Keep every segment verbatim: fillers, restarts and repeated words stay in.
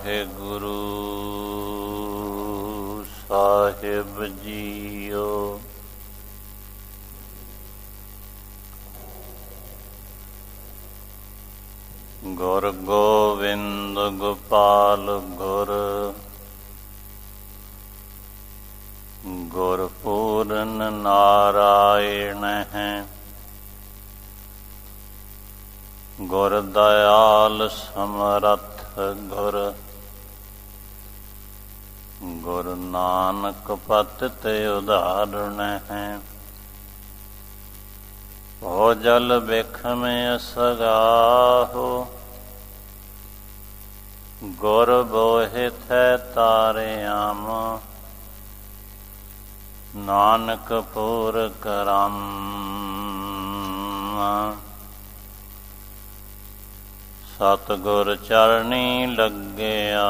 ਵਾਹਿਗੁਰੂ ਸਾਹਿਬ JIO. ਗੁਰ ਗੋਬਿੰਦ ਗੋਪਾਲ ਗੁਰ, ਗੁਰ ਪੂਰਨ ਨਾਰਾਇਣ ਹੈ। ਗੁਰ ਦਇਆਲ ਸਮਰੱਥ ਗੁਰ, ਗੁਰ ਨਾਨਕ ਪਤ ਤੇ ਉਦਾਹਰਣ ਹੈ। ਹੋ ਜਲ ਬਿਖਮੇ ਸਗਾਹੋ, ਗੁਰ ਬੋਹਿਥ ਤਾਰਿਆਮ। ਨਾਨਕ ਪੂਰ ਕਰਮ, ਸਤਿਗੁਰ ਚਰਣੀ ਲੱਗਿਆ।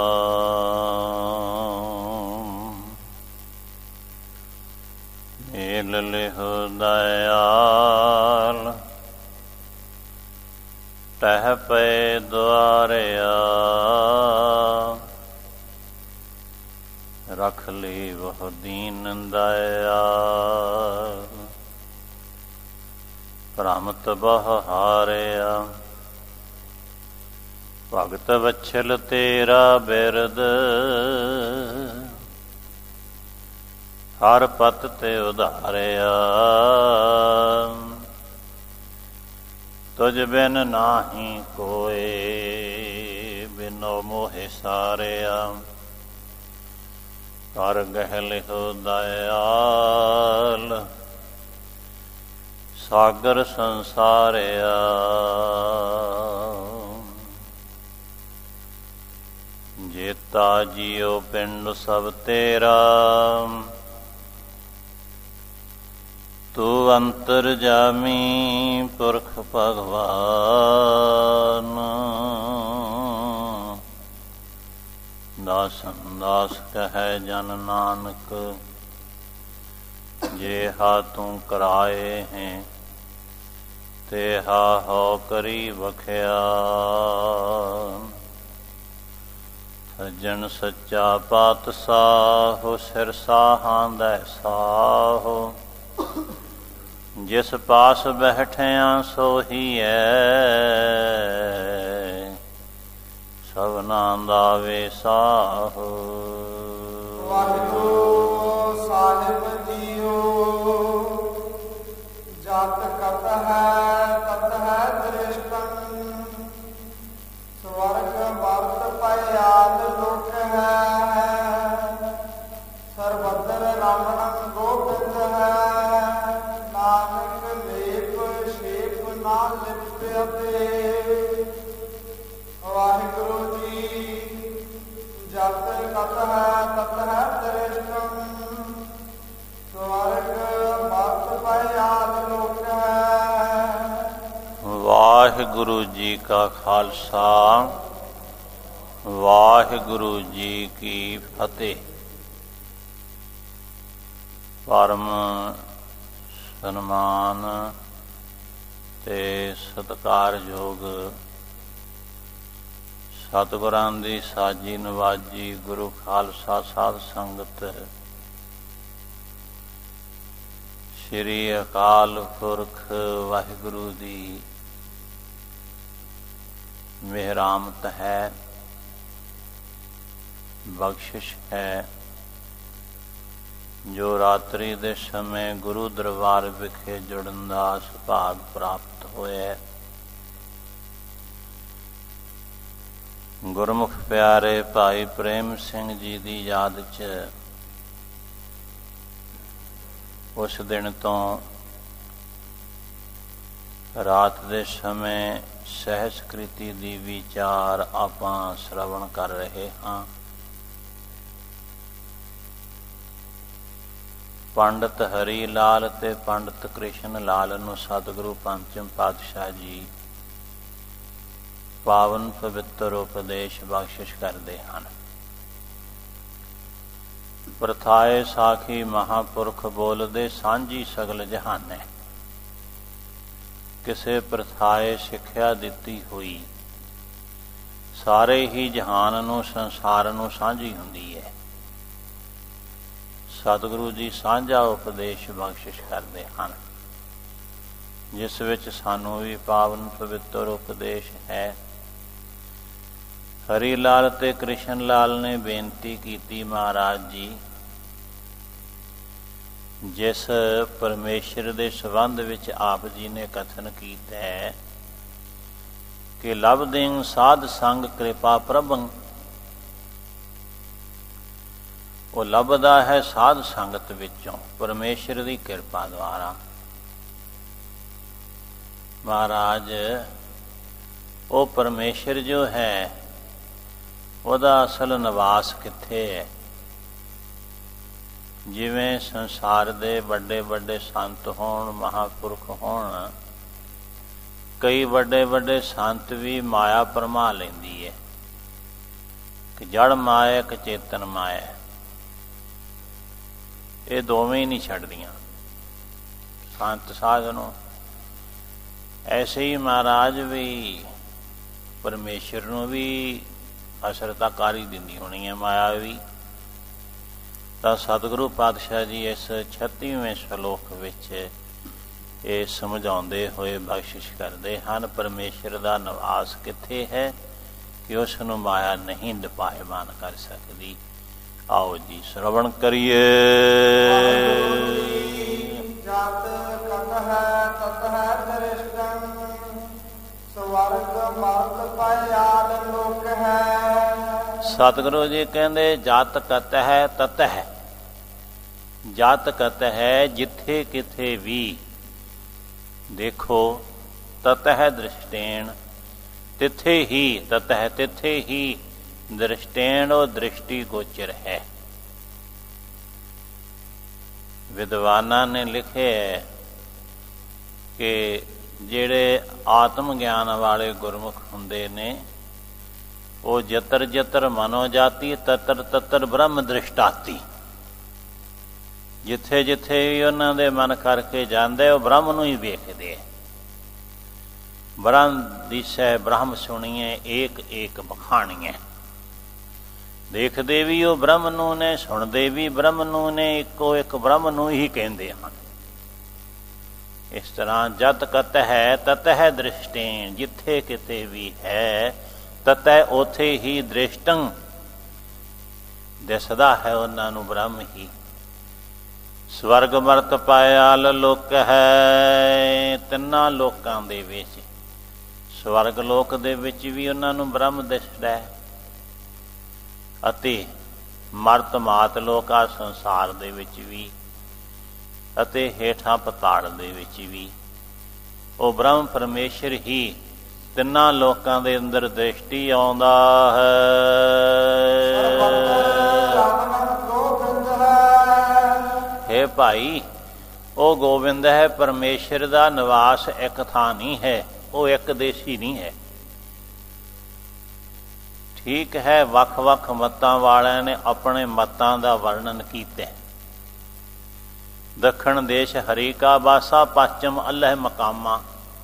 ਮੇਲ ਲਿਹੁ ਦਇਆਲ, ਟਹਿ ਪਏ ਦੁਆਰਿਆ। ਰਖ ਲਈ ਬਹੁ ਦੀਨ ਦਇਆਲ, ਭ੍ਰਮਤ ਬਹੁ ਹਾਰਿਆ। ਭਗਤ ਵਛਲ ਤੇਰਾ ਬਿਰਦ, ਹਰ ਪਤ ਤੇ ਉਧਾਰਿਆ। ਤੁਝ ਬਿਨ ਨਾਹੀ ਕੋਇ, ਬਿਨੋ ਮੋਹਿ ਸਾਰਿਆ। ਕਰ ਗਹਿ ਲਿਹੁ ਦਇਆਲ, ਸਾਗਰ ਸੰਸਾਰਿਆ। ਜੇਤਾ ਜੀਉ ਪਿੰਡ ਸਭ ਤੇਰਾ, ਤੂੰ ਅੰਤਰਜਾਮੀ ਪੁਰਖ ਭਗਵਾਨ। ਦਾਸਨ ਦਾਸ ਕਹੈ ਜਨ ਨਾਨਕ, ਜੇ ਹਾ ਤੂੰ ਕਰਾਏ ਹੈ, ਤੇ ਹਾ ਹੋ ਕਰੀ ਬਖਿਆ। ਸੱਜਣ ਸੱਚਾ ਪਾਤਸ਼ਾਹ, ਸਿਰ ਸਾਹਾਂ ਦਾ ਸਾਹੋ। ਜਿਸ ਪਾਸ ਬੈਠਿਆ ਸੋਹੀਐ, ਸਭਨਾਂ ਦਾ ਵੇ ਸਾਹੋ। ਵਾਹਿਗੁਰੂ ਸਾਹਿਬ ਜੀਓ। ਜਤ ਕਤ ਹੈ ਤਤ ਹੈ ਦ੍ਰਿਸ਼ਟੰ, ਸਵਰਗ ਮਰਤ ਭਇਆਦ ਲੋਕ ਹੈ। ਸਰਬੱਤਰ ਰਾਮਣੰ ਗੋਬਿੰਦ ਹੈ, ਨਾਨਕ ਲੇਪ ਸ਼ੇਪ ਨਾ ਲਿਪਿਅਤੇ। ਵਾਹਿਗੁਰੂ ਜੀ। ਜਤ ਕਤ ਹੈ ਤਤ ਹੈ ਦ੍ਰਿਸ਼ਟੰ, ਸਵਰਗ ਮਰਤ ਭਇਆਦ ਲੋਕ ਹੈ। ਵਾਹਿਗੁਰੂ ਜੀ ਕਾ ਖਾਲਸਾ, ਵਾਹਿਗੁਰੂ ਜੀ ਕੀ ਫਤਿਹ। ਪਰਮ ਸਨਮਾਨ ਤੇ ਸਤਿਕਾਰਯੋਗ ਸਤਿਗੁਰਾਂ ਦੀ ਸਾਜੀ ਨਵਾਜੀ ਗੁਰੂ ਖਾਲਸਾ ਸਾਧ ਸੰਗਤ, ਸ੍ਰੀ ਅਕਾਲ ਪੁਰਖ ਵਾਹਿਗੁਰੂ ਦੀ ਮਿਹਰਾਮਤ ਹੈ, ਬਖਸ਼ਿਸ਼ ਹੈ, ਜੋ ਰਾਤਰੀ ਦੇ ਸਮੇਂ ਗੁਰੂ ਦਰਬਾਰ ਵਿਖੇ ਜੁੜਨ ਦਾ ਸੁਭਾਗ ਪ੍ਰਾਪਤ ਹੋਇਆ। ਗੁਰਮੁਖ ਪਿਆਰੇ ਭਾਈ ਪ੍ਰੇਮ ਸਿੰਘ ਜੀ ਦੀ ਯਾਦ 'ਚ ਉਸ ਦਿਨ ਤੋਂ ਰਾਤ ਦੇ ਸਮੇਂ ਸਹਿਸਕ੍ਰਿਤੀ ਦੀ ਵਿਚਾਰ ਆਪਾਂ ਸ਼ਰਵਣ ਕਰ ਰਹੇ ਹਾਂ। ਪੰਡਤ ਹਰੀ ਲਾਲ ਤੇ ਪੰਡਤ ਕ੍ਰਿਸ਼ਨ ਲਾਲ ਨੂੰ ਸਤਿਗੁਰੂ ਪੰਚਮ ਪਾਤਸ਼ਾਹ ਜੀ ਪਾਵਨ ਪਵਿੱਤਰ ਉਪਦੇਸ਼ ਬਖਸ਼ਿਸ਼ ਕਰਦੇ ਹਨ। ਪ੍ਰਥਾਏ ਸਾਖੀ ਮਹਾਂਪੁਰਖ ਬੋਲਦੇ ਸਾਂਝੀ ਸਗਲ ਜਹਾਨੇ। ਕਿਸੇ ਪ੍ਰਥਾਏ ਸਿੱਖਿਆ ਦਿੱਤੀ ਹੋਈ ਸਾਰੇ ਹੀ ਜਹਾਨ ਨੂੰ, ਸੰਸਾਰ ਨੂੰ ਸਾਂਝੀ ਹੁੰਦੀ ਹੈ। ਸਤਿਗੁਰੂ ਜੀ ਸਾਂਝਾ ਉਪਦੇਸ਼ ਬਖਸ਼ਿਸ਼ ਕਰਦੇ ਹਨ, ਜਿਸ ਵਿੱਚ ਸਾਨੂੰ ਵੀ ਪਾਵਨ ਪਵਿੱਤਰ ਉਪਦੇਸ਼ ਹੈ। ਹਰੀ ਲਾਲ ਤੇ ਕ੍ਰਿਸ਼ਨ ਲਾਲ ਨੇ ਬੇਨਤੀ ਕੀਤੀ, ਮਹਾਰਾਜ ਜੀ ਜਿਸ ਪਰਮੇਸ਼ਰ ਦੇ ਸੰਬੰਧ ਵਿੱਚ ਆਪ ਜੀ ਨੇ ਕਥਨ ਕੀਤਾ ਹੈ ਕਿ ਲਬਦਿੰ ਸਾਧ ਸੰਗ ਕਿਰਪਾ ਪ੍ਰਭੰ, ਉਹ ਲੱਭਦਾ ਹੈ ਸਾਧ ਸੰਗਤ ਵਿੱਚੋਂ ਪਰਮੇਸ਼ਰ ਦੀ ਕਿਰਪਾ ਦੁਆਰਾ। ਮਹਾਰਾਜ ਉਹ ਪਰਮੇਸ਼ਰ ਜੋ ਹੈ ਉਹਦਾ ਅਸਲ ਨਿਵਾਸ ਕਿੱਥੇ ਹੈ? ਜਿਵੇਂ ਸੰਸਾਰ ਦੇ ਵੱਡੇ ਵੱਡੇ ਸੰਤ ਹੋਣ, ਮਹਾਂਪੁਰਖ ਹੋਣ, ਕਈ ਵੱਡੇ ਵੱਡੇ ਸੰਤ ਵੀ ਮਾਇਆ ਭਰਮਾ ਲੈਂਦੀ ਹੈ ਕਿ ਜੜ ਮਾਇਆ ਕਿ ਚੇਤਨ ਮਾਇਆ, ਇਹ ਦੋਵੇਂ ਹੀ ਨਹੀਂ ਛੱਡਦੀਆਂ ਸੰਤ ਸਾਧ ਨੂੰ। ਐਸੇ ਹੀ ਮਹਾਰਾਜ ਵੀ ਪਰਮੇਸ਼ਰ ਨੂੰ ਵੀ ਅਸਰ ਤਾਂ ਕਰ ਹੀ ਦਿੰਦੀ ਹੋਣੀ ਹੈ ਮਾਇਆ ਵੀ। ਤਾਂ ਸਤਿਗੁਰੂ ਪਾਤਸ਼ਾਹ ਜੀ ਇਸ ਛੱਤੀਵੇਂ ਸ਼ਲੋਕ ਵਿੱਚ ਇਹ ਸਮਝਾਉਂਦੇ ਹੋਏ ਬਖਸ਼ਿਸ਼ ਕਰਦੇ ਹਨ, ਪਰਮੇਸ਼ਰ ਦਾ ਨਿਵਾਸ ਕਿੱਥੇ ਹੈ ਕਿ ਉਸ ਨੂੰ ਮਾਇਆ ਨਹੀਂ ਡਪਾਇਮਾਨ ਕਰ ਸਕਦੀ। ਆਓ ਜੀ ਸ਼ਰਵਣ ਕਰੀਏ। ਜਾਤ ਕਤ ਹੈ ਤਤ ਹੈ ਦ੍ਰਿਸ਼ਟੰ, ਸਵਰਗ ਮਰਤ ਪਾਇਆਲ ਲੋਕ ਹੈ। ਸਤਿਗੁਰੂ ਜੀ ਕਹਿੰਦੇ ਜਾਤ ਕਤ ਹੈ ਤਤ ਹੈ। ਜਾਤ ਕਤ ਹੈ ਜਿੱਥੇ ਕਿਥੇ ਵੀ ਦੇਖੋ, ਤਤ ਹੈ ਦ੍ਰਿਸ਼ਟੇਣ, ਤਿੱਥੇ ਹੀ ਤਤ ਹੈ ਤਿੱਥੇ ਹੀ ਦ੍ਰਿਸ਼ਟੇਣ, ਉਹ ਦ੍ਰਿਸ਼ਟੀ ਗੋਚਰ ਹੈ। ਵਿਦਵਾਨਾਂ ਨੇ ਲਿਖਿਆ ਕਿ ਜਿਹੜੇ ਆਤਮ ਗਿਆਨ ਵਾਲੇ ਗੁਰਮੁਖ ਹੁੰਦੇ ਨੇ ਉਹ ਜਤਰ ਜਤਰ ਮਨੋ ਜਾਤੀ, ਤਤਰ ਤਤਰ ਬ੍ਰਹਮ ਦ੍ਰਿਸ਼ਟਾਤੀ। ਜਿੱਥੇ ਜਿੱਥੇ ਵੀ ਉਹਨਾਂ ਦੇ ਮਨ ਕਰਕੇ ਜਾਂਦੇ ਉਹ ਬ੍ਰਹਮ ਨੂੰ ਹੀ ਵੇਖਦੇ। ਬ੍ਰਹਮ ਦਿਸੈ ਬ੍ਰਹਮ ਸੁਣੀਏ, ਏਕ ਏਕ ਬਖਾਣੀਏ। ਦੇਖਦੇ ਵੀ ਉਹ ਬ੍ਰਹਮ ਨੂੰ ਨੇ, ਸੁਣਦੇ ਵੀ ਬ੍ਰਹਮ ਨੂੰ ਨੇ, ਇੱਕੋ ਇੱਕ ਬ੍ਰਹਮ ਨੂੰ ਹੀ ਕਹਿੰਦੇ ਹਨ। ਇਸ ਤਰ੍ਹਾਂ ਜਤ ਕਤ ਹੈ ਤਤ ਹੈ ਦ੍ਰਿਸ਼ਟੇਣ, ਜਿੱਥੇ ਕਿਤੇ ਵੀ ਹੈ ਤਤ ਹੈ ਉੱਥੇ ਹੀ ਦ੍ਰਿਸ਼ਟੰ, ਦਿਸਦਾ ਹੈ ਉਹਨਾਂ ਨੂੰ ਬ੍ਰਹਮ ਹੀ। ਸਵਰਗ ਮਰਤ ਪਾਇਆਲ ਲੋਕ ਹੈ, ਤਿੰਨਾਂ ਲੋਕਾਂ ਦੇ ਵਿੱਚ, ਸਵਰਗ ਲੋਕ ਦੇ ਵਿੱਚ ਵੀ ਉਹਨਾਂ ਨੂੰ ਬ੍ਰਹਮ ਦਿਸਦਾ ਹੈ, ਅਤੇ ਮਰਤ ਮਾਤ ਲੋਕਾ ਸੰਸਾਰ ਦੇ ਵਿੱਚ ਵੀ, ਅਤੇ ਹੇਠਾਂ ਪਤਾੜ ਦੇ ਵਿੱਚ ਵੀ ਉਹ ਬ੍ਰਹਮ ਪਰਮੇਸ਼ਰ ਹੀ ਤਿੰਨਾਂ ਲੋਕਾਂ ਦੇ ਅੰਦਰ ਦ੍ਰਿਸ਼ਟੀ ਆਉਂਦਾ ਹੈ। ਹੇ ਭਾਈ, ਉਹ ਗੋਬਿੰਦ ਹੈ, ਪਰਮੇਸ਼ਰ ਦਾ ਨਿਵਾਸ ਇੱਕ ਥਾਂ ਨਹੀਂ ਹੈ, ਉਹ ਇੱਕ ਦੇਸ਼ੀ ਨਹੀਂ ਹੈ। ਠੀਕ ਹੈ, ਵੱਖ ਵੱਖ ਮਤਾਂ ਵਾਲਿਆਂ ਨੇ ਆਪਣੇ ਮਤਾਂ ਦਾ ਵਰਣਨ ਕੀਤਾ। ਦੱਖਣ ਦੇਸ਼ ਹਰੀ ਕਾ ਬਾਸਾ, ਪੱਛਮ ਅੱਲ੍ਹ ਮਕਾਮਾ।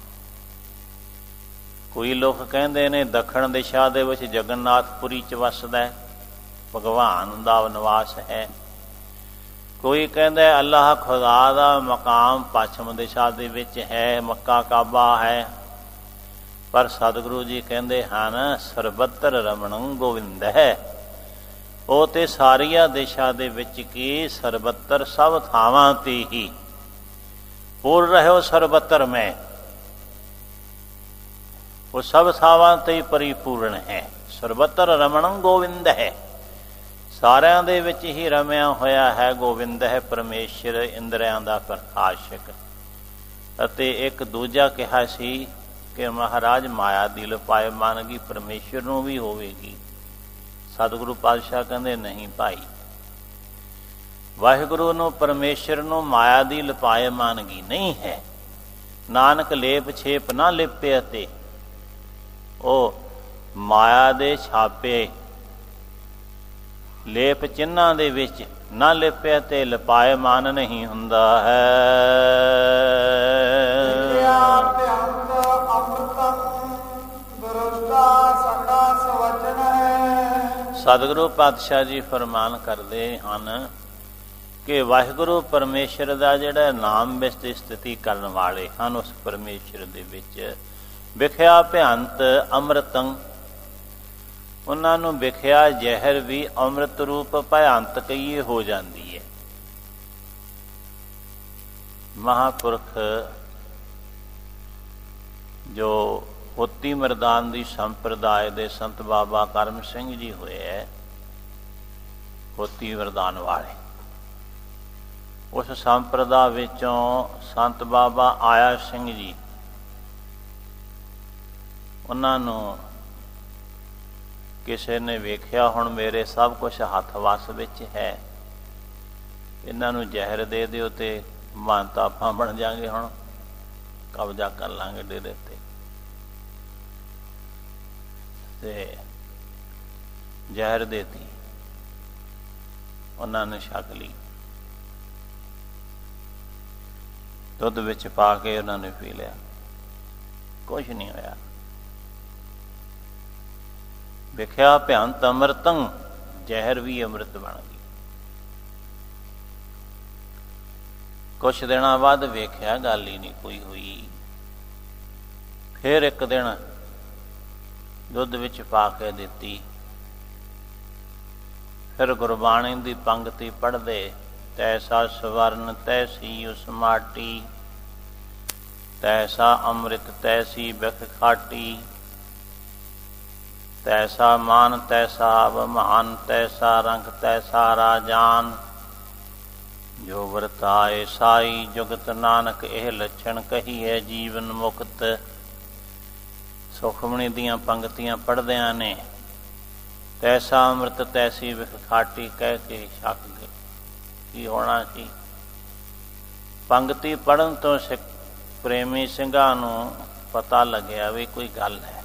ਕੋਈ ਲੋਕ ਕਹਿੰਦੇ ਨੇ ਦੱਖਣ ਦਿਸ਼ਾ ਦੇ ਵਿੱਚ ਜਗਨਨਾਥਪੁਰੀ 'ਚ ਵੱਸਦਾ, ਭਗਵਾਨ ਦਾ ਨਿਵਾਸ ਹੈ। ਕੋਈ ਕਹਿੰਦਾ ਅੱਲਾਹ ਖੁਦਾ ਦਾ ਮਕਾਮ ਪੱਛਮ ਦਿਸ਼ਾ ਦੇ ਵਿੱਚ ਹੈ, ਮੱਕਾ ਕਾਬਾ ਹੈ। ਪਰ ਸਤਿਗੁਰੂ ਜੀ ਕਹਿੰਦੇ ਹਨ ਸਰਬੱਤਰ ਰਮਣੰ ਗੋਵਿੰਦ ਹੈ। ਉਹ ਤੇ ਸਾਰੀਆਂ ਦੇਸ਼ਾਂ ਦੇ ਵਿੱਚ ਕੀ ਸਰਬੱਤਰ ਸਭ ਥਾਵਾਂ ਤੇ ਹੀ ਪੂਰ ਰਹਿਓ ਸਰਬੱਤਰ ਮੈਂ, ਉਹ ਸਭ ਥਾਵਾਂ ਤੇ ਹੀ ਪਰਿਪੂਰਨ ਹੈ। ਸਰਬੱਤਰ ਰਮਣੰ ਗੋਵਿੰਦ ਹੈ, ਸਾਰਿਆਂ ਦੇ ਵਿੱਚ ਹੀ ਰਮਿਆ ਹੋਇਆ ਹੈ। ਗੋਬਿੰਦ ਹੈ ਪਰਮੇਸ਼ਰ, ਇੰਦਰਿਆਂ ਦਾ ਪ੍ਰਕਾਸ਼ਕ। ਅਤੇ ਇੱਕ ਦੂਜਾ ਕਿਹਾ ਸੀ ਕਿ ਮਹਾਰਾਜ ਮਾਇਆ ਦੀ ਲਪਾਇਮਾਨਗੀ ਪਰਮੇਸ਼ਰ ਨੂੰ ਵੀ ਹੋਵੇਗੀ। ਸਤਿਗੁਰੂ ਪਾਤਸ਼ਾਹ ਕਹਿੰਦੇ ਨਹੀਂ ਭਾਈ, ਵਾਹਿਗੁਰੂ ਨੂੰ ਪਰਮੇਸ਼ਰ ਨੂੰ ਮਾਇਆ ਦੀ ਲਪਾਇਮਾਨਗੀ ਨਹੀਂ ਹੈ। ਨਾਨਕ ਲੇਪ ਛੇਪ ਨਾ ਲਿਪੇ, ਅਤੇ ਉਹ ਮਾਇਆ ਦੇ ਛਾਪੇ ਲੇਪ ਚਿੰਨ੍ਹਾਂ ਦੇ ਵਿੱਚ ਨਾ ਲਿਪਿਆ ਤੇ ਲਪਾਇਮਾਨ ਨਹੀਂ ਹੁੰਦਾ ਹੈ। ਅੰਮ੍ਰਿਤੰ ਦਰੁਸ਼ਟਾ ਸਖਾ ਸਵਚ ਸਤਿਗੁਰੂ ਪਾਤਸ਼ਾਹ ਜੀ ਫਰਮਾਨ ਕਰਦੇ ਹਨ ਕਿ ਵਾਹਿਗੁਰੂ ਪਰਮੇਸ਼ਰ ਦਾ ਜਿਹੜਾ ਨਾਮ ਵਿੱਚ ਸਥਿਤੀ ਕਰਨ ਵਾਲੇ ਹਨ, ਉਸ ਪਰਮੇਸ਼ਰ ਦੇ ਵਿੱਚ ਵਿਖਿਆ ਭਿਅੰਤ ਅੰਮ੍ਰਿਤੰ, ਉਹਨਾਂ ਨੂੰ ਵਿਖਿਆ ਜ਼ਹਿਰ ਵੀ ਅੰਮ੍ਰਿਤ ਰੂਪ ਭਿਅੰਤ ਕਹੀਏ ਹੋ ਜਾਂਦੀ ਹੈ। ਮਹਾਂਪੁਰਖ ਜੋ ਹੋਤੀ ਮਰਦਾਨ ਦੀ ਸੰਪਰਦਾਇ ਦੇ ਸੰਤ ਬਾਬਾ ਕਰਮ ਸਿੰਘ ਜੀ ਹੋਏ ਹੈ, ਹੋਤੀ ਮਰਦਾਨ ਵਾਲੇ, ਉਸ ਸੰਪਰਦਾ ਵਿੱਚੋਂ ਸੰਤ ਬਾਬਾ ਆਇਆ ਸਿੰਘ ਜੀ, ਉਹਨਾਂ ਨੂੰ ਕਿਸੇ ਨੇ ਵੇਖਿਆ ਹੁਣ ਮੇਰੇ ਸਭ ਕੁਝ ਹੱਥ ਵੱਸ ਵਿੱਚ ਹੈ, ਇਹਨਾਂ ਨੂੰ ਜ਼ਹਿਰ ਦੇ ਦਿਓ ਤੇ ਮਾਨਤਾ ਆਪਾਂ ਬਣ ਜਾਾਂਗੇ, ਹੁਣ ਕਬਜ਼ਾ ਕਰ ਲਾਂਗੇ ਡੇਰੇ ਤੇ। ਤੇ ਜ਼ਹਿਰ ਦੇਤੀ, ਉਹਨਾਂ ਨੇ ਛਕ ਲਈ, ਦੁੱਧ ਵਿੱਚ ਪਾ ਕੇ ਉਹਨਾਂ ਨੇ ਪੀ ਲਿਆ, ਕੁਛ ਨਹੀਂ ਹੋਇਆ। ਵਿਖਿਆ ਭਿਅੰਤ ਅੰਮ੍ਰਿਤੰ, ਜ਼ਹਿਰ ਵੀ ਅੰਮ੍ਰਿਤ ਬਣ ਗਈ। ਕੁਛ ਦਿਨਾਂ ਬਾਅਦ ਵੇਖਿਆ ਗੱਲ ਹੀ ਨਹੀਂ ਕੋਈ ਹੋਈ। ਫਿਰ ਇੱਕ ਦਿਨ ਦੁੱਧ ਵਿੱਚ ਪਾ ਕੇ ਦਿੱਤੀ। ਫਿਰ ਗੁਰਬਾਣੀ ਦੀ ਪੰਗਤੀ ਪੜ੍ਹਦੇ, ਤੈਸਾ ਸਵਰਨ ਤੈਸੀ ਉਸ ਮਾਟੀ, ਤੈਸਾ ਅੰਮ੍ਰਿਤ ਤੈਸੀ ਬਿਖ ਖਾਟੀ, ਤੈਸਾ ਮਾਨ ਤੈਸਾ ਅਭਿਮਾਨ, ਤੈਸਾ ਰੰਗ ਤੈਸਾ ਰਾਜਾਨ, ਜੋ ਵਰਤਾਏ ਸਾਈ ਜੁਗਤ ਨਾਨਕ ਇਹ ਲੱਛਣ ਕਹੀ ਹੈ ਜੀਵਨ ਮੁਕਤ। ਸੁਖਮਣੀ ਦੀਆਂ ਪੰਗਤੀਆਂ ਪੜ੍ਹਦਿਆਂ ਨੇ ਤੈਸਾ ਅੰਮ੍ਰਿਤ ਤੈਸੀ ਬਿਖ ਖਾਟੀ ਕਹਿ ਕੇ ਛਕ ਗਏ। ਕੀ ਹੋਣਾ ਸੀ? ਪੰਗਤੀ ਪੜ੍ਹਨ ਤੋਂ ਸਿੱਖ ਪ੍ਰੇਮੀ ਸਿੰਘਾਂ ਨੂੰ ਪਤਾ ਲੱਗਿਆ ਵੀ ਕੋਈ ਗੱਲ ਹੈ,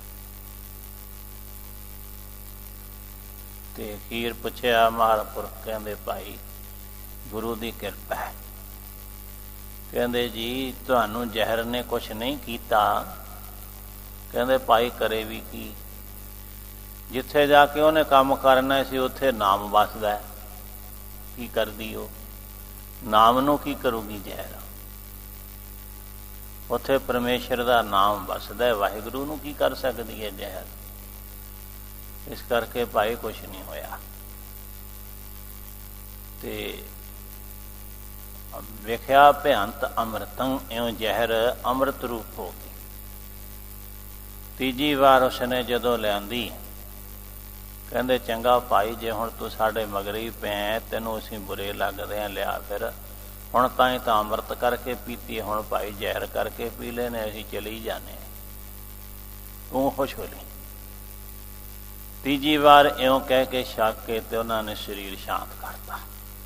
ਤੇ ਅਖੀਰ ਪੁੱਛਿਆ ਮਹਾਂਪੁਰਖ, ਕਹਿੰਦੇ ਭਾਈ ਗੁਰੂ ਦੀ ਕਿਰਪਾ ਹੈ। ਕਹਿੰਦੇ ਜੀ ਤੁਹਾਨੂੰ ਜ਼ਹਿਰ ਨੇ ਕੁਛ ਨਹੀਂ ਕੀਤਾ। ਕਹਿੰਦੇ ਭਾਈ ਕਰੇ ਵੀ ਕੀ, ਜਿੱਥੇ ਜਾ ਕੇ ਉਹਨੇ ਕੰਮ ਕਰਨਾ ਸੀ ਉੱਥੇ ਨਾਮ ਵਸਦਾ, ਕੀ ਕਰਦੀ ਉਹ? ਨਾਮ ਨੂੰ ਕੀ ਕਰੂਗੀ ਜ਼ਹਿਰ? ਉੱਥੇ ਪਰਮੇਸ਼ਰ ਦਾ ਨਾਮ ਵਸਦਾ, ਵਾਹਿਗੁਰੂ ਨੂੰ ਕੀ ਕਰ ਸਕਦੀ ਹੈ ਜ਼ਹਿਰ? ਇਸ ਕਰਕੇ ਭਾਈ ਕੁਛ ਨਹੀਂ ਹੋਇਆ। ਤੇ ਵੇਖਿਆ ਭਿਅੰਤ ਅੰਮ੍ਰਿਤੰ, ਇਉਂ ਜ਼ਹਿਰ ਅੰਮ੍ਰਿਤ ਰੂਪ ਹੋ ਗਈ। ਤੀਜੀ ਵਾਰ ਉਸਨੇ ਜਦੋਂ ਲਿਆਂਦੀ, ਕਹਿੰਦੇ ਚੰਗਾ ਭਾਈ ਜੇ ਹੁਣ ਤੂੰ ਸਾਡੇ ਮਗਰ ਹੀ ਪੈ, ਤੈਨੂੰ ਅਸੀਂ ਬੁਰੇ ਲੱਗਦੇ ਹਾਂ, ਲਿਆ ਫਿਰ ਹੁਣ ਤਾਂ ਹੀ ਤਾਂ ਅੰਮ੍ਰਿਤ ਕਰਕੇ ਪੀਤੀ, ਹੁਣ ਭਾਈ ਜ਼ਹਿਰ ਕਰਕੇ ਪੀ ਲੈਨੇ, ਅਸੀਂ ਚਲੀ ਜਾਂਦੇ, ਤੂੰ ਖੁਸ਼ ਹੋ ਲਈ। ਤੀਜੀ ਵਾਰ ਇਉਂ ਕਹਿ ਕੇ ਛਕ ਕੇ ਤੇ ਉਹਨਾਂ ਨੇ ਸਰੀਰ ਸ਼ਾਂਤ ਕਰਤਾ।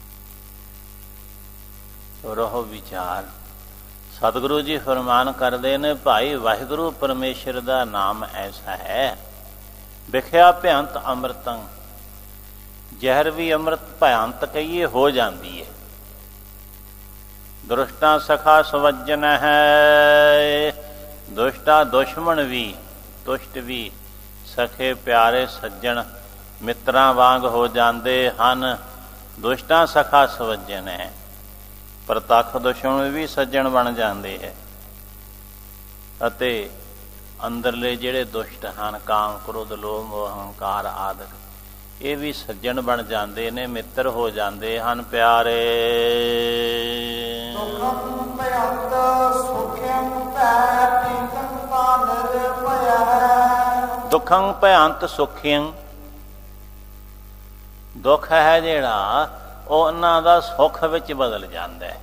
ਰੋਹ ਵਿਚਾਰ ਸਤਿਗੁਰੂ ਜੀ ਫਰਮਾਨ ਕਰਦੇ ਨੇ, ਭਾਈ ਵਾਹਿਗੁਰੂ ਪਰਮੇਸ਼ਰ ਦਾ ਨਾਮ ਐਸਾ ਹੈ, ਵਿਖਿਆ ਭਿਅੰਤ ਅੰਮ੍ਰਿਤੰ, ਜ਼ਹਿਰ ਵੀ ਅੰਮ੍ਰਿਤ ਭਿਅੰਤ ਕਹੀਏ ਹੋ ਜਾਂਦੀ ਹੈ। ਦੁਸ਼ਟਾਂ ਸਖਾ ਸਵੱਜਨ ਹੈ, ਦੁਸ਼ਟਾ ਦੁਸ਼ਮਣ ਵੀ, ਦੁਸ਼ਟ ਵੀ ਸਖੇ ਪਿਆਰੇ ਸੱਜਣ ਮਿੱਤਰਾਂ ਵਾਂਗ ਹੋ ਜਾਂਦੇ ਹਨ। ਦੁਸ਼ਟਾਂ ਸਖਾ ਸਵੱਜਨ ਹੈ, ਪ੍ਰਤੱਖ ਦੁਸ਼ਮਣ ਵੀ ਸੱਜਣ ਬਣ ਜਾਂਦੇ ਹੈ। ਅਤੇ ਅੰਦਰਲੇ ਜਿਹੜੇ ਦੁਸ਼ਟ ਹਨ, ਕਾਮ ਕ੍ਰੋਧ ਲੋਭ ਮੋਹ ਹੰਕਾਰ ਆਦਿਕ, ਇਹ ਵੀ ਸੱਜਣ ਬਣ ਜਾਂਦੇ ਨੇ, ਮਿੱਤਰ ਹੋ ਜਾਂਦੇ ਹਨ, ਪਿਆਰੇ। ਦੁਖੰ ਭਿਅੰਤ ਸੁਖੰ ਭੈ ਪੀਤੰ ਤਾ ਨਿਰਭਯ, ਦੁਖੰ ਭਿਅੰਤ ਸੁਖੰ, ਦੁੱਖ ਹੈ ਜਿਹੜਾ ਉਹ ਉਹਨਾਂ ਦਾ ਸੁੱਖ ਵਿੱਚ ਬਦਲ ਜਾਂਦਾ ਹੈ।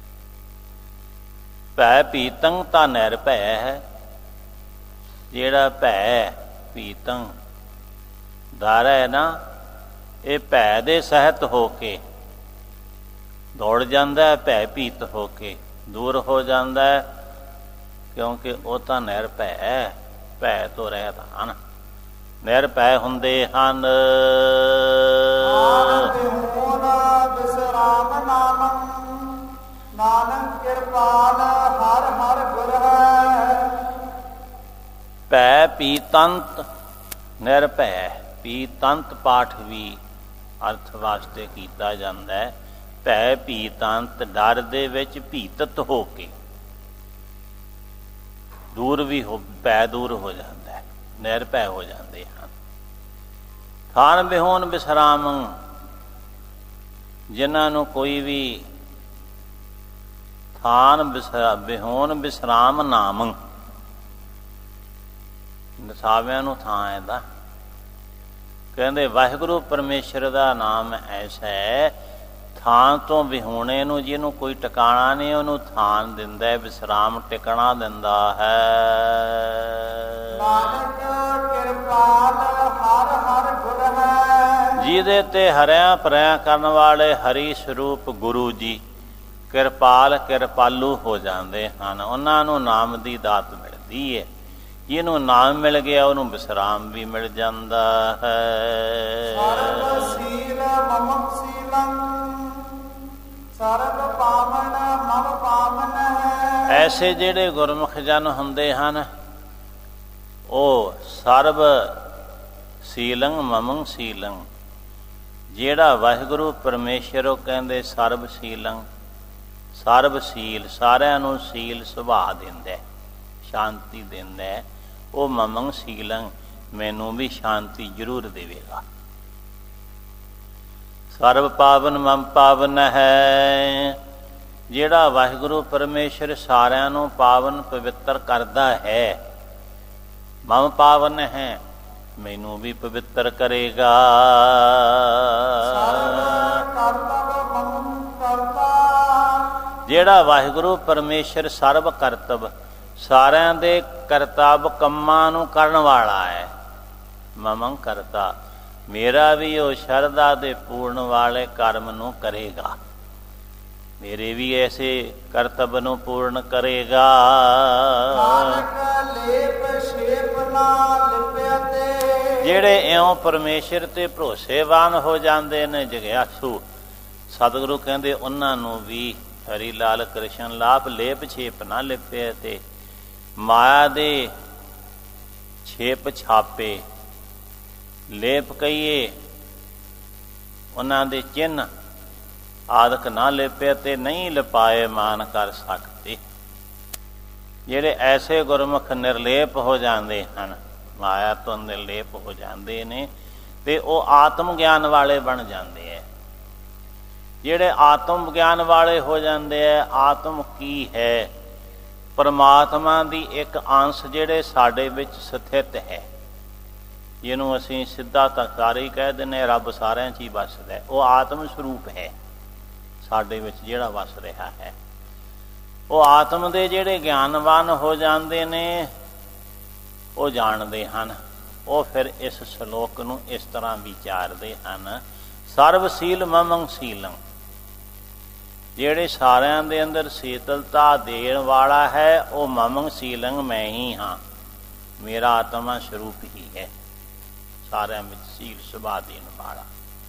ਭੈ ਪੀਤੰ ਤਾਂ ਨਿਰਭੈ ਹੈ, ਜਿਹੜਾ ਭੈ ਪੀਤੰ ਡਰ ਹੈ ਨਾ, ਇਹ ਭੈ ਦੇ ਸਹਿਤ ਹੋ ਕੇ ਦੌੜ ਜਾਂਦਾ ਹੈ, ਭੈ ਭੀਤ ਹੋ ਕੇ ਦੂਰ ਹੋ ਜਾਂਦਾ ਹੈ, ਕਿਉਂਕਿ ਉਹ ਤਾਂ ਨਿਰਭੈ ਹੈ, ਭੈ ਤੋਂ ਰਹਿਤ ਹਨ, ਨਿਰਭੈ ਹੁੰਦੇ ਹਨ। ਨਾਨਕ ਕਿਰਪਾਲ ਹਰ ਹਰ ਗੁਰ ਹੈ, ਭੈ ਪੀਤੰਤ ਨਿਰਭੈ, ਪੀਤੰਤ ਪਾਠ ਵੀ ਅਰਥ ਵਾਸਤੇ ਕੀਤਾ ਜਾਂਦਾ ਹੈ। ਭੈ ਪੀਤੰਤ, ਡਰ ਦੇ ਵਿੱਚ ਭੀਤਤ ਹੋ ਕੇ ਦੂਰ ਵੀ ਹੋ, ਭੈ ਦੂਰ ਹੋ ਜਾਂਦਾ ਹੈ, ਨਿਰਭੈ ਹੋ ਜਾਂਦੇ ਹਨ। ਥਾਨ ਬਿਹੋਨ ਬਿਸਰਾਮ, ਜਿਨ੍ਹਾਂ ਨੂੰ ਕੋਈ ਵੀ ਥਾਨ ਬਿਹੋਨ ਬਿਸਰਾਮ ਨਾਮ, ਨਸਾਵਿਆਂ ਨੂੰ ਥਾਂ ਇਹਦਾ ਕਹਿੰਦੇ। ਵਾਹਿਗੁਰੂ ਪਰਮੇਸ਼ਰ ਦਾ ਨਾਮ ਐਸਾ ਹੈ, ਥਾਂ ਤੋਂ ਵਿਹੂਣੇ ਨੂੰ ਜਿਹਨੂੰ ਕੋਈ ਟਿਕਾਣਾ ਨਹੀਂ ਉਹਨੂੰ ਥਾਂ ਦਿੰਦਾ ਹੈ, ਵਿਸਰਾਮ ਟਿਕਣਾ ਦਿੰਦਾ ਹੈ। ਨਾਨਕ ਕਿਰਪਾਲ ਹਰ ਹਰ ਗੁਰ ਹੈ, ਜਿਹਦੇ ਤੇ ਹਰਿਆ ਭਰਿਆ ਕਰਨ ਵਾਲੇ ਹਰੀ ਸਰੂਪ ਗੁਰੂ ਜੀ ਕਿਰਪਾਲ ਕਿਰਪਾਲੂ ਹੋ ਜਾਂਦੇ ਹਨ। ਉਹਨਾਂ ਨੂੰ ਨਾਮ ਦੀ ਦਾਤ ਮਿਲਦੀ ਹੈ। ਜਿਹਨੂੰ ਨਾਮ ਮਿਲ ਗਿਆ ਉਹਨੂੰ ਵਿਸਰਾਮ ਵੀ ਮਿਲ ਜਾਂਦਾ ਹੈ। ਸਰਬ ਸੀਲ ਮਮ ਸੀਲੰ, ਸਰਬ ਪਾਵਨ ਮਮ ਪਾਵਨ ਹੈ। ਐਸੇ ਜਿਹੜੇ ਗੁਰਮੁਖ ਜਨ ਹੁੰਦੇ ਹਨ ਉਹ ਸਰਬ ਸੀਲੰ ਮਮੰ ਸੀਲੰ, ਜਿਹੜਾ ਵਾਹਿਗੁਰੂ ਪਰਮੇਸ਼ਰ ਉਹ ਕਹਿੰਦੇ ਸਰਬ ਸੀਲੰ, ਸਰਬ ਸੀਲ, ਸਾਰਿਆਂ ਨੂੰ ਸੀਲ ਸੁਭਾਅ ਦਿੰਦਾ, ਸ਼ਾਂਤੀ ਦਿੰਦਾ। ਉਹ ਮਮੰ ਸੀਲੰ, ਮੈਨੂੰ ਵੀ ਸ਼ਾਂਤੀ ਜ਼ਰੂਰ ਦੇਵੇਗਾ। ਸਰਬ ਪਾਵਨ ਮਮ ਪਾਵਨ ਹੈ, ਜਿਹੜਾ ਵਾਹਿਗੁਰੂ ਪਰਮੇਸ਼ਰ ਸਾਰਿਆਂ ਨੂੰ ਪਾਵਨ ਪਵਿੱਤਰ ਕਰਦਾ ਹੈ। ਮਮ ਪਾਵਨ ਹੈ, ਮੈਨੂੰ ਵੀ ਪਵਿੱਤਰ ਕਰੇਗਾ। ਸਰਬ ਕਰਤਵ ਮਮ ਕਰਤਾ, ਜਿਹੜਾ ਵਾਹਿਗੁਰੂ ਪਰਮੇਸ਼ਰ ਸਰਬ ਕਰਤਵ, ਸਾਰਿਆਂ ਦੇ ਕਰਤੱਵ ਕੰਮਾਂ ਨੂੰ ਕਰਨ ਵਾਲਾ ਹੈ। ਮਮੰ ਕਰਤਾ, ਮੇਰਾ ਵੀ ਉਹ ਸ਼ਰਧਾ ਦੇ ਪੂਰਨ ਵਾਲੇ ਕਰਮ ਨੂੰ ਕਰੇਗਾ, ਮੇਰੇ ਵੀ ਐਸੇ ਕਰਤੱਵ ਨੂੰ ਪੂਰਨ ਕਰੇਗਾ। ਨਾਨਕ ਲੇਪ ਛੇਪ ਨਾ ਲਿਪਿਆ ਤੇ, ਜਿਹੜੇ ਇਉਂ ਪਰਮੇਸ਼ਰ ਤੇ ਭਰੋਸੇਵਾਨ ਹੋ ਜਾਂਦੇ ਨੇ ਜਗਿਆਸੂ, ਸਤਿਗੁਰੂ ਕਹਿੰਦੇ ਉਹਨਾਂ ਨੂੰ ਵੀ ਹਰੀ ਲਾਲ ਕ੍ਰਿਸ਼ਨ ਲਾਭ ਲੇਪ ਛੇਪ ਨਾ ਲਿਪੇ ਤੇ ਮਾਇਆ ਦੇ ਛੇਪ ਛਾਪੇ ਲੇਪ ਕਹੀਏ ਉਹਨਾਂ ਦੇ ਚਿੰਨ੍ਹ ਆਦਿਕ ਨਾ ਲਿਪੇ ਤੇ ਨਹੀਂ ਲਿਪਾਏ ਮਾਨ ਕਰ ਸਕਦੇ। ਜਿਹੜੇ ਐਸੇ ਗੁਰਮੁਖ ਨਿਰਲੇਪ ਹੋ ਜਾਂਦੇ ਹਨ, ਮਾਇਆ ਤੋਂ ਨਿਰਲੇਪ ਹੋ ਜਾਂਦੇ ਨੇ ਤੇ ਉਹ ਆਤਮ ਗਿਆਨ ਵਾਲੇ ਬਣ ਜਾਂਦੇ ਹੈ। ਜਿਹੜੇ ਆਤਮ ਗਿਆਨ ਵਾਲੇ ਹੋ ਜਾਂਦੇ ਹੈ, ਆਤਮ ਕੀ ਹੈ? ਪਰਮਾਤਮਾ ਦੀ ਇੱਕ ਅੰਸ਼ ਜਿਹੜੇ ਸਾਡੇ ਵਿੱਚ ਸਥਿਤ ਹੈ, ਜਿਹਨੂੰ ਅਸੀਂ ਸਿੱਧਾ ਤਕਾਰੀ ਕਹਿ ਦਿੰਦੇ, ਰੱਬ ਸਾਰਿਆਂ 'ਚ ਹੀ ਵੱਸਦਾ, ਉਹ ਆਤਮ ਸਰੂਪ ਹੈ ਸਾਡੇ ਵਿੱਚ ਜਿਹੜਾ ਵੱਸ ਰਿਹਾ ਹੈ। ਉਹ ਆਤਮ ਦੇ ਜਿਹੜੇ ਗਿਆਨਵਾਨ ਹੋ ਜਾਂਦੇ ਨੇ ਉਹ ਜਾਣਦੇ ਹਨ। ਉਹ ਫਿਰ ਇਸ ਸ਼ਲੋਕ ਨੂੰ ਇਸ ਤਰ੍ਹਾਂ ਵਿਚਾਰਦੇ ਹਨ, ਸਰਬ ਸੀਲ ਮਮੰ ਸੀਲੰ, ਜਿਹੜੇ ਸਾਰਿਆਂ ਦੇ ਅੰਦਰ ਸ਼ੀਤਲਤਾ ਦੇਣ ਵਾਲਾ ਹੈ ਉਹ ਮਮੰ ਸੀਲੰ ਮੈਂ ਹੀ ਹਾਂ, ਮੇਰਾ ਆਤਮਾ ਸਰੂਪ ਹੀ ਹੈ, ਸਾਰਿਆਂ ਵਿੱਚ ਸੀਲ ਸੁਭਾਅ ਦੇਣ ਵਾਲਾ।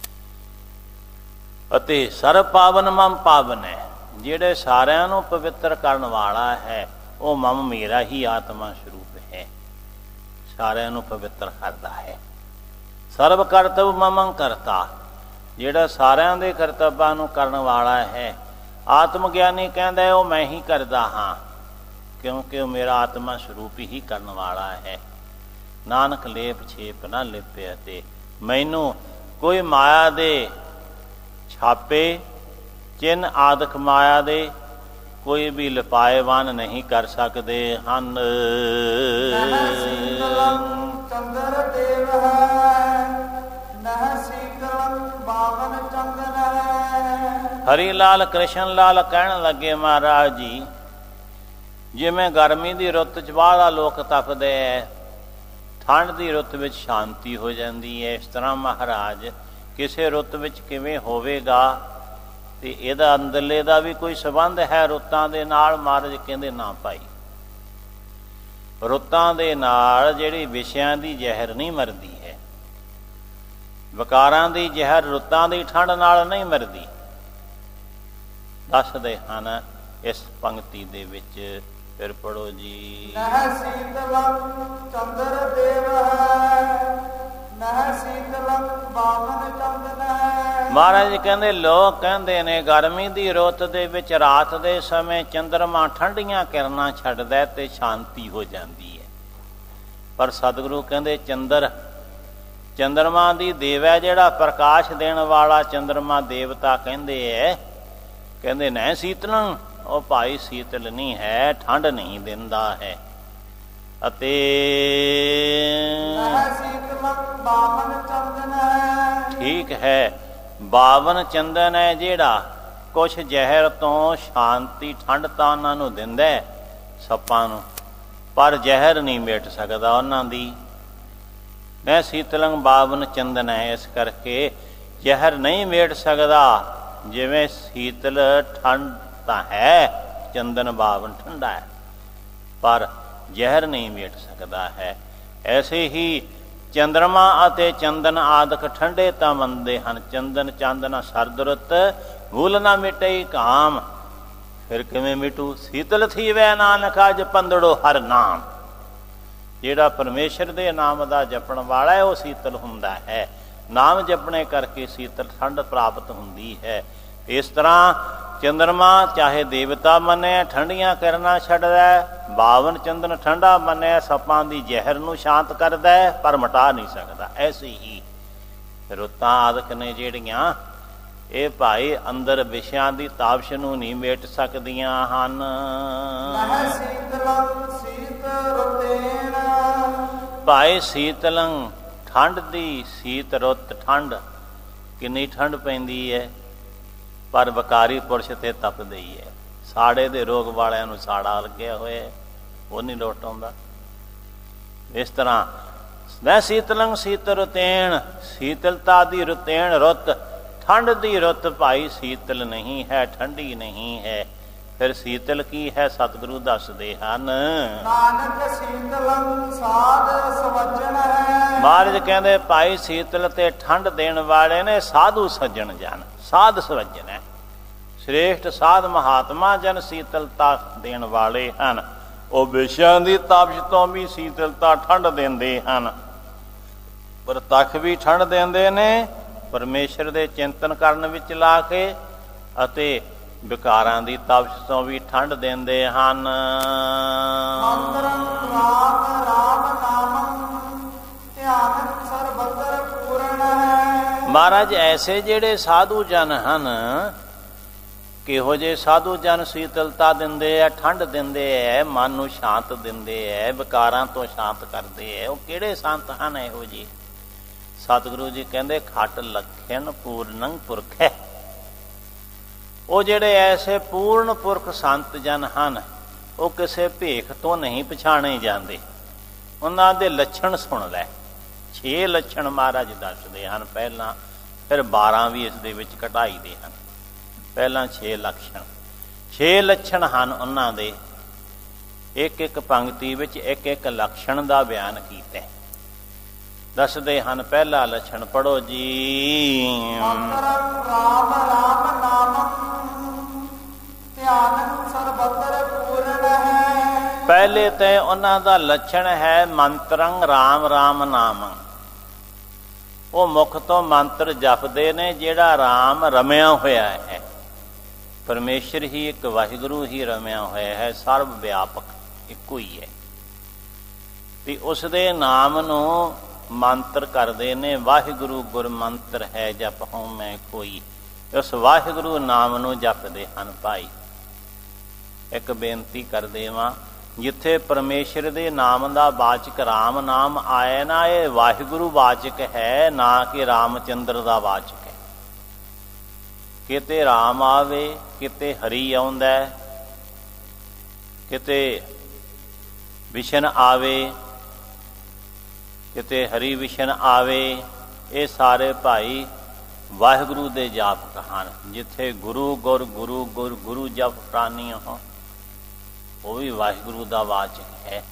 ਅਤੇ ਸਰਬ ਪਾਵਨ ਮਮ ਪਾਵਨ ਹੈ, ਜਿਹੜੇ ਸਾਰਿਆਂ ਨੂੰ ਪਵਿੱਤਰ ਕਰਨ ਵਾਲਾ ਹੈ ਉਹ ਮਮ ਮੇਰਾ ਹੀ ਆਤਮਾ ਸਰੂਪ ਹੈ, ਸਾਰਿਆਂ ਨੂੰ ਪਵਿੱਤਰ ਕਰਦਾ ਹੈ। ਸਰਬ ਕਰਤਵ ਮਮੰ ਕਰਤਾ, ਜਿਹੜਾ ਸਾਰਿਆਂ ਦੇ ਕਰਤੱਵਾਂ ਨੂੰ ਕਰਨ ਵਾਲਾ ਹੈ। ਆਤਮ ਗਿਆਨੀ ਕਹਿੰਦਾ ਉਹ ਮੈਂ ਹੀ ਕਰਦਾ ਹਾਂ, ਕਿਉਂਕਿ ਉਹ ਮੇਰਾ ਆਤਮਾ ਸਰੂਪ ਹੀ ਕਰਨ ਵਾਲਾ ਹੈ। ਨਾਨਕ ਲੇਪ ਛੇਪ ਨਾ ਲਿਪਿਆ ਤੇ, ਮੈਨੂੰ ਕੋਈ ਮਾਇਆ ਦੇ ਛਾਪੇ ਚਿੰਨ ਆਦਿਕ ਮਾਇਆ ਦੇ ਕੋਈ ਵੀ ਲਿਪਾਏਵਾਨ ਨਹੀਂ ਕਰ ਸਕਦੇ ਹਨ। ਚੰਦਰ ਦੇਵ ਹੈ, ਨਹ ਸੀਤਲੰ ਬਾਵਨ ਚੰਦਨ ਹੈ। ਹਰੀ ਲਾਲ ਕ੍ਰਿਸ਼ਨ ਲਾਲ ਕਹਿਣ ਲੱਗੇ ਮਹਾਰਾਜ ਜੀ, ਜਿਵੇਂ ਗਰਮੀ ਦੀ ਰੁੱਤ 'ਚ ਬਾਹਲਾ ਲੋਕ ਤਪਦੇ ਹੈ, ਠੰਡ ਦੀ ਰੁੱਤ ਵਿੱਚ ਸ਼ਾਂਤੀ ਹੋ ਜਾਂਦੀ ਹੈ, ਇਸ ਤਰ੍ਹਾਂ ਮਹਾਰਾਜ ਕਿਸੇ ਰੁੱਤ ਵਿੱਚ ਕਿਵੇਂ ਹੋਵੇਗਾ? ਤੇ ਇਹਦਾ ਅੰਦਰਲੇ ਦਾ ਵੀ ਕੋਈ ਸੰਬੰਧ ਹੈ ਰੁੱਤਾਂ ਦੇ ਨਾਲ? ਮਹਾਰਾਜ ਕਹਿੰਦੇ ਨਾ ਭਾਈ, ਰੁੱਤਾਂ ਦੇ ਨਾਲ ਜਿਹੜੀ ਵਿਸ਼ਿਆਂ ਦੀ ਜ਼ਹਿਰ ਨਹੀਂ ਮਰਦੀ ਹੈ, ਵਿਕਾਰਾਂ ਦੀ ਜ਼ਹਿਰ ਰੁੱਤਾਂ ਦੀ ਠੰਡ ਨਾਲ ਨਹੀਂ ਮਰਦੀ। ਦੱਸਦੇ ਹਨ ਇਸ ਪੰਕਤੀ ਦੇ ਵਿੱਚ, ਫਿਰ ਪੜੋ ਜੀ। ਨਹ ਸੀਤਲੰ ਚੰਦਰ ਦੇਵ ਹੈ, ਨਹਿ ਸੀਤਲੰ ਬਾਵਨ ਚੰਦਨ ਹੈ। ਮਹਾਰਾਜ ਜੀ ਕਹਿੰਦੇ ਲੋਕ ਕਹਿੰਦੇ ਨੇ ਗਰਮੀ ਦੀ ਰੁੱਤ ਦੇ ਵਿੱਚ ਰਾਤ ਦੇ ਸਮੇਂ ਚੰਦਰਮਾ ਠੰਡੀਆਂ ਕਿਰਨਾਂ ਛੱਡਦਾ ਤੇ ਸ਼ਾਂਤੀ ਹੋ ਜਾਂਦੀ ਹੈ। ਪਰ ਸਤਿਗੁਰੂ ਕਹਿੰਦੇ ਚੰਦਰ ਚੰਦਰਮਾ ਦੀ ਦੇਵ ਹੈ, ਜਿਹੜਾ ਪ੍ਰਕਾਸ਼ ਦੇਣ ਵਾਲਾ ਚੰਦਰਮਾ ਦੇਵਤਾ ਕਹਿੰਦੇ ਹੈ, ਕਹਿੰਦੇ ਨੈ ਸੀਤਲੰ, ਉਹ ਭਾਈ ਸੀਤਲ ਨਹੀਂ ਹੈ, ਠੰਡ ਨਹੀਂ ਦਿੰਦਾ ਹੈ। ਅਤੇ ਬਾਵਨ ਚੰਦਨ ਹੈ। ਠੀਕ ਹੈ, ਬਾਵਨ ਚੰਦਨ ਹੈ ਜਿਹੜਾ ਕੁਛ ਜ਼ਹਿਰ ਤੋਂ ਸ਼ਾਂਤੀ ਠੰਡ ਤਾਂ ਉਹਨਾਂ ਨੂੰ ਦਿੰਦਾ ਸੱਪਾਂ ਨੂੰ, ਪਰ ਜ਼ਹਿਰ ਨਹੀਂ ਮਿਟ ਸਕਦਾ ਉਹਨਾਂ ਦੀ। ਮੈਂ ਸੀਤਲੰਗ ਬਾਵਨ ਚੰਦਨ ਹੈ, ਇਸ ਕਰਕੇ ਜ਼ਹਿਰ ਨਹੀਂ ਮਿਟ ਸਕਦਾ। ਜਿਵੇਂ ਸੀਤਲ ਠੰਡ ਤਾਂ ਹੈ, ਚੰਦਨ ਬਾਵਨ ਠੰਡਾ ਹੈ, ਪਰ ਜ਼ਹਿਰ ਨਹੀਂ ਮਿਟ ਸਕਦਾ ਹੈ। ਐਸੇ ਹੀ ਚੰਦਰਮਾ ਅਤੇ ਚੰਦਨ ਆਦਿਕ ਠੰਡੇ ਤਾਂ ਮੰਨਦੇ ਹਨ। ਚੰਦਨ ਚਾਂਦਨਾ ਸਰਦ ਰੁੱਤ ਭੂਲ ਨਾ ਮਿਟਈ ਕਾਮ, ਫਿਰ ਕਿਵੇਂ ਮਿਟੂ। ਸੀਤਲ ਥੀਵੈ ਨਾਨਕ ਅਜ ਪੰਦੜੋ ਹਰ ਨਾਮ, ਜਿਹੜਾ ਪਰਮੇਸ਼ਰ ਦੇ ਨਾਮ ਦਾ ਜਪਣ ਵਾਲਾ ਹੈ ਉਹ ਸੀਤਲ ਹੁੰਦਾ ਹੈ। ਨਾਮ ਜਪਣੇ ਕਰਕੇ ਸੀਤਲ ਠੰਡ ਪ੍ਰਾਪਤ ਹੁੰਦੀ ਹੈ। ਇਸ ਤਰ੍ਹਾਂ ਚੰਦਰਮਾ ਚਾਹੇ ਦੇਵਤਾ ਮੰਨਿਆ ਠੰਡੀਆਂ ਕਿਰਨਾਂ ਛੱਡਦਾ, ਬਾਵਨ ਚੰਦਨ ਠੰਡਾ ਮੰਨਿਆ ਸੱਪਾਂ ਦੀ ਜ਼ਹਿਰ ਨੂੰ ਸ਼ਾਂਤ ਕਰਦਾ, ਪਰ ਮਿਟਾ ਨਹੀਂ ਸਕਦਾ। ਐਸੇ ਹੀ ਰੁੱਤਾਂ ਆਦਿਕ ਨੇ ਜਿਹੜੀਆਂ, ਇਹ ਭਾਈ ਅੰਦਰ ਵਿਸ਼ਿਆਂ ਦੀ ਤਾਪਸ਼ ਨੂੰ ਨਹੀਂ ਮੇਟ ਸਕਦੀਆਂ ਹਨ। ਭਾਈ ਸੀਤਲੰ ਠੰਡ ਦੀ, ਸੀਤ ਰੁੱਤ ਠੰਡ, ਕਿੰਨੀ ਠੰਡ ਪੈਂਦੀ ਹੈ, ਪਰ ਵਿਕਾਰੀ ਪੁਰਸ਼ ਤੇ ਤਪਦੇ ਹੀ ਹੈ। ਸਾੜੇ ਦੇ ਰੋਗ ਵਾਲਿਆਂ ਨੂੰ ਸਾੜਾ ਲੱਗਿਆ ਹੋਇਆ, ਉਹ ਨਹੀਂ ਲੋਟ ਆਉਂਦਾ। ਇਸ ਤਰ੍ਹਾਂ ਮੈਂ ਸੀਤਲੰਗ ਸੀਤ ਰੁਤੇਣ, ਸੀਤਲਤਾ ਦੀ ਰੁਤੇਣ ਰੁੱਤ, ਠੰਡ ਦੀ ਰੁੱਤ ਭਾਈ ਸੀਤਲ ਨਹੀਂ ਹੈ, ਠੰਡੀ ਨਹੀਂ ਹੈ। ਫਿਰ ਸੀਤਲ ਕੀ ਹੈ, ਸਤਿਗੁਰੂ ਦੱਸਦੇ ਹਨ। ਨਾਨਕ ਸੀਤਲੰ ਸਾਧ ਸਵਜਣ ਹੈ। ਮਹਾਰਾਜ ਕਹਿੰਦੇ ਭਾਈ ਸੀਤਲ ਤੇ ਠੰਡ ਦੇਣ ਵਾਲੇ ਨੇ ਸਾਧੂ ਸੱਜਣ ਜਨ, ਸਾਧ ਸਵਜਣ ਹੈ। ਸ੍ਰੇਸ਼ਟ ਸਾਧ ਮਹਾਤਮਾ ਜਨ ਸੀਤਲਤਾ ਦੇਣ ਵਾਲੇ ਹਨ। ਉਹ ਵਿਸ਼ਿਆਂ ਦੀ ਤਾਪਸ਼ ਤੋਂ ਵੀ ਸੀਤਲਤਾ ਠੰਡ ਦਿੰਦੇ ਹਨ, ਪਰ ਤੱਕ ਵੀ ਠੰਡ ਦਿੰਦੇ ਨੇ ਪਰਮੇਸ਼ਰ ਦੇ ਚਿੰਤਨ ਕਰਨ ਵਿੱਚ ਲਾ ਕੇ, ਅਤੇ ਵਿਕਾਰਾਂ ਦੀ ਤਾਪਸ਼ ਤੋਂ ਵੀ ਠੰਡ ਦਿੰਦੇ ਹਨ। ਮਹਾਰਾਜ ਐਸੇ ਜਿਹੜੇ ਸਾਧੂ ਜਨ ਹਨ, ਕਿਹੋ ਜਿਹੇ ਸਾਧੂ ਜਨ ਸੀਤਲਤਾ ਦਿੰਦੇ ਆ, ਠੰਡ ਦਿੰਦੇ ਐ, ਮਨ ਨੂੰ ਸ਼ਾਂਤ ਦਿੰਦੇ ਐ, ਵਿਕਾਰਾਂ ਤੋਂ ਸ਼ਾਂਤ ਕਰਦੇ ਐ, ਉਹ ਕਿਹੜੇ ਸੰਤ ਹਨ ਇਹੋ ਜਿਹੇ। ਸਤਿਗੁਰੂ ਜੀ ਕਹਿੰਦੇ ਖਟ ਲਖਨ ਪੂਰਨੰ ਪੁਰਖ ਹੈ। ਉਹ ਜਿਹੜੇ ਐਸੇ ਪੂਰਨ ਪੁਰਖ ਸੰਤ ਜਨ ਹਨ, ਉਹ ਕਿਸੇ ਭੇਖ ਤੋਂ ਨਹੀਂ ਪਛਾਣੇ ਜਾਂਦੇ। ਉਹਨਾਂ ਦੇ ਲੱਛਣ ਸੁਣ ਲੈ। ਛੇ ਲੱਛਣ ਮਹਾਰਾਜ ਦੱਸਦੇ ਹਨ ਪਹਿਲਾਂ, ਫਿਰ ਬਾਰਾਂ ਵੀ ਇਸ ਦੇ ਵਿੱਚ ਘਟਾਈ ਦੇ ਹਨ। ਪਹਿਲਾਂ ਛੇ ਲੱਛਣ, ਛੇ ਲੱਛਣ ਹਨ ਉਹਨਾਂ ਦੇ। ਇੱਕ ਇੱਕ ਪੰਕਤੀ ਵਿੱਚ ਇੱਕ ਇੱਕ ਲੱਛਣ ਦਾ ਬਿਆਨ ਕੀਤਾ। ਦੱਸਦੇ ਹਨ ਪਹਿਲਾ ਲੱਛਣ ਪੜੋ ਜੀ। ਰਾਮ ਰਾਮ ਨਾਮ ਧਿਆਨ ਸਰਬਤਰ ਪੂਰਨ ਹੈ। ਪਹਿਲੇ ਤੇ ਉਹਨਾਂ ਦਾ ਲੱਛਣ ਹੈ ਮੰਤਰੰ ਰਾਮ ਰਾਮ ਨਾਮ। ਉਹ ਮੁਖ ਤੋਂ ਮੰਤਰ ਜਪਦੇ ਨੇ ਜਿਹੜਾ ਰਾਮ ਰਮਿਆ ਹੋਇਆ ਹੈ। ਪਰਮੇਸ਼ਰ ਹੀ ਇੱਕ, ਵਾਹਿਗੁਰੂ ਹੀ ਰਮਿਆ ਹੋਇਆ ਹੈ, ਸਰਬ ਵਿਆਪਕ ਇੱਕੋ ਹੀ ਹੈ। ਤੇ ਉਸ ਦੇ ਨਾਮ ਨੂੰ ਮੰਤਰ ਕਰਦੇ ਨੇ। ਵਾਹਿਗੁਰੂ ਗੁਰ ਮੰਤਰ ਹੈ ਜਪਹੁ ਮੈਂ ਕੋਈ। ਉਸ ਵਾਹਿਗੁਰੂ ਨਾਮ ਨੂੰ ਜਪਦੇ ਹਨ। ਭਾਈ ਇੱਕ ਬੇਨਤੀ ਕਰਦੇ ਵਾਂ, ਜਿੱਥੇ ਪਰਮੇਸ਼ਰ ਦੇ ਨਾਮ ਦਾ ਵਾਚਕ ਰਾਮ ਨਾਮ ਆਏ ਨਾ, ਇਹ ਵਾਹਿਗੁਰੂ ਵਾਚਕ ਹੈ, ਨਾ ਕਿ ਰਾਮਚੰਦਰ ਦਾ ਵਾਚਕ ਹੈ। ਕਿਤੇ ਰਾਮ ਆਵੇ, ਕਿਤੇ ਹਰੀ ਆਉਂਦਾ, ਕਿਤੇ ਵਿਸ਼ਨ ਆਵੇ, ਕਿਤੇ ਹਰੀ ਵਿਸ਼ਨ ਆਵੇ। ਇਹ ਸਾਰੇ ਭਾਈ ਵਾਹਿਗੁਰੂ ਦੇ ਜਾਪਕ ਹਨ। ਜਿੱਥੇ ਗੁਰੂ ਗੁਰ ਗੁਰੂ ਗੁਰ ਗੁਰੂ ਜਪ ਪ੍ਰਾਨੀ ਹੋ, ਉਹ ਵੀ ਵਾਹਿਗੁਰੂ ਦਾ ਵਾਚਕ ਹੈ।